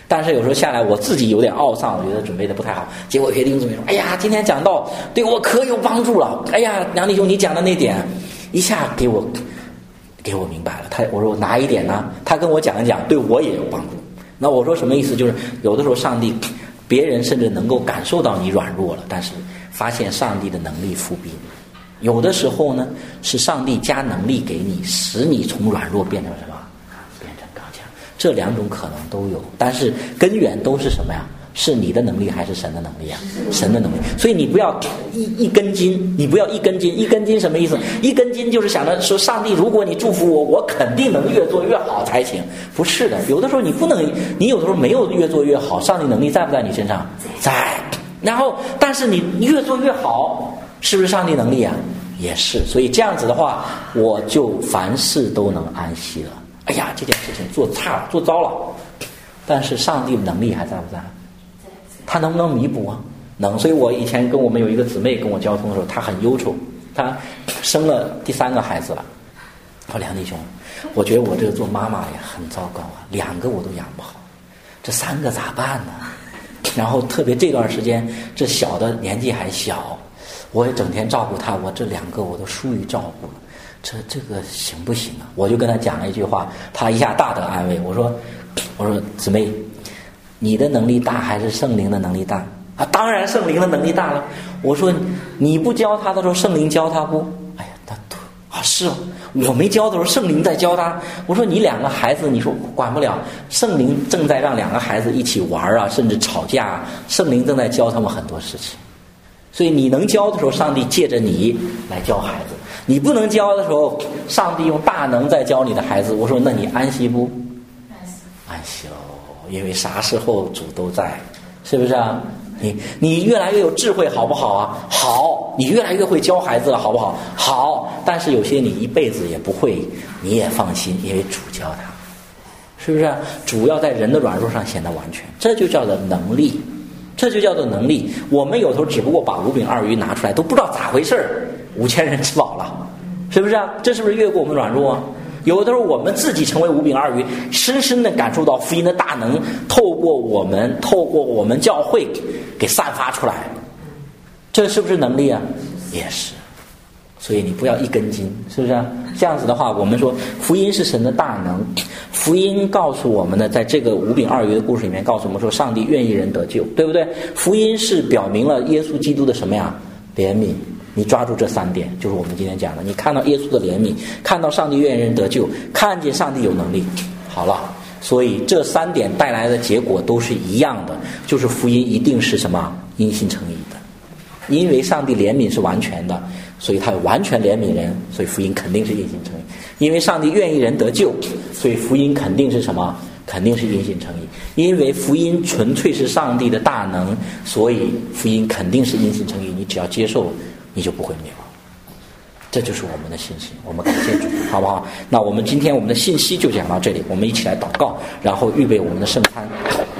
但是有时候下来我自己有点懊丧，我觉得准备的不太好，结果有些弟兄姊妹说，哎呀，今天讲到对我可有帮助了，哎呀，梁弟兄你讲的那点一下给我给我明白了。他我说哪一点呢？他跟我讲一讲，对我也有帮助。那我说什么意思？就是有的时候上帝别人甚至能够感受到你软弱了，但是发现上帝的能力复辟。有的时候呢，是上帝加能力给你，使你从软弱变成什么？变成刚强。这两种可能都有，但是根源都是什么呀？是你的能力还是神的能力啊？神的能力。所以你不要一一根筋，你不要一根筋。一根筋什么意思？一根筋就是想着说，上帝，如果你祝福我，我肯定能越做越好才行。不是的，有的时候你不能，你有的时候没有越做越好，上帝能力在不在你身上？在。然后，但是你越做越好，是不是上帝能力啊？也是。所以这样子的话，我就凡事都能安息了。哎呀，这件事情做差了，做糟了，但是上帝能力还在不在？他能不能弥补啊？能。所以我以前跟我们有一个姊妹跟我交通的时候，她很忧愁，她生了第三个孩子了。说梁弟兄，我觉得我这个做妈妈也很糟糕啊，两个我都养不好，这三个咋办呢？然后特别这段时间，这小的年纪还小，我也整天照顾他，我这两个我都疏于照顾了，这这个行不行啊？我就跟他讲了一句话，他一下大得安慰。我说，我说姊妹，你的能力大还是圣灵的能力大啊？当然圣灵的能力大了。我说你不教他的时候，圣灵教他不？哎呀，他啊是哦，我没教的时候，圣灵在教他。我说你两个孩子，你说管不了，圣灵正在让两个孩子一起玩啊，甚至吵架啊，圣灵正在教他们很多事情。所以你能教的时候，上帝借着你来教孩子；你不能教的时候，上帝用大能在教你的孩子。我说那你安息不？安息喽，因为啥时候主都在，是不是啊？你你越来越有智慧，好不好啊？好，你越来越会教孩子了，好不好？好，但是有些你一辈子也不会，你也放心，因为主教他，是不是啊？主要在人的软弱上显得完全，这就叫做能力，这就叫做能力。我们有时候只不过把五饼二鱼拿出来，都不知道咋回事，五千人吃饱了，是不是啊？这是不是越过我们软弱啊？有的时候我们自己成为五饼二鱼，深深地感受到福音的大能透过我们透过我们教会给散发出来，这是不是能力啊？也是。所以你不要一根筋，是不是啊？这样子的话，我们说福音是神的大能，福音告诉我们呢，在这个五饼二鱼的故事里面告诉我们说，上帝愿意人得救，对不对？福音是表明了耶稣基督的什么呀？怜悯。你抓住这三点，就是我们今天讲的。你看到耶稣的怜悯，看到上帝愿意人得救，看见上帝有能力，好了。所以这三点带来的结果都是一样的，就是福音一定是什么？因信称义的。因为上帝怜悯是完全的，所以他完全怜悯人，所以福音肯定是因信称义。因为上帝愿意人得救，所以福音肯定是什么？肯定是因信称义。因为福音纯粹是上帝的大能，所以福音肯定是因信称义。你只要接受，你就不会灭亡。这就是我们的信心，我们感谢主，好不好？那我们今天我们的信息就讲到这里，我们一起来祷告，然后预备我们的圣餐。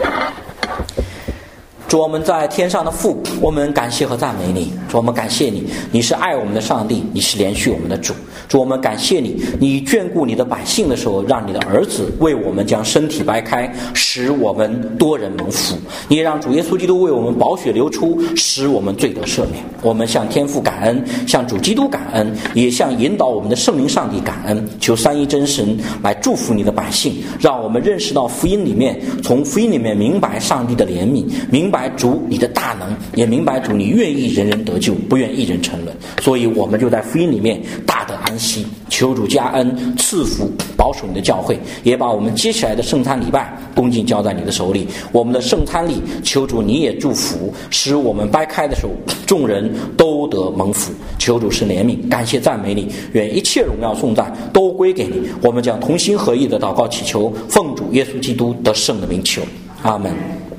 主，我们在天上的父，我们感谢和赞美你。主，我们感谢你，你是爱我们的上帝，你是怜恤我们的主。主，我们感谢你，你眷顾你的百姓的时候，让你的儿子为我们将身体掰开，使我们多人蒙福。你也让主耶稣基督为我们宝血流出，使我们罪得赦免。我们向天父感恩，向主基督感恩，也向引导我们的圣灵上帝感恩。求三一真神来祝福你的百姓，让我们认识到福音里面，从福音里面明白上帝的怜悯，明白主你的大能，也明白主你愿意人人得救，不愿一人沉沦。所以我们就在福音里面大得安息。求主加恩赐福保守你的教会，也把我们接下来的圣餐礼拜恭敬交在你的手里。我们的圣餐礼，求主你也祝福，使我们掰开的时候，众人都得蒙福。求主是怜悯，感谢赞美你，愿一切荣耀颂赞都归给你。我们将同心合意的祷告祈求，奉主耶稣基督得胜的名求，阿门。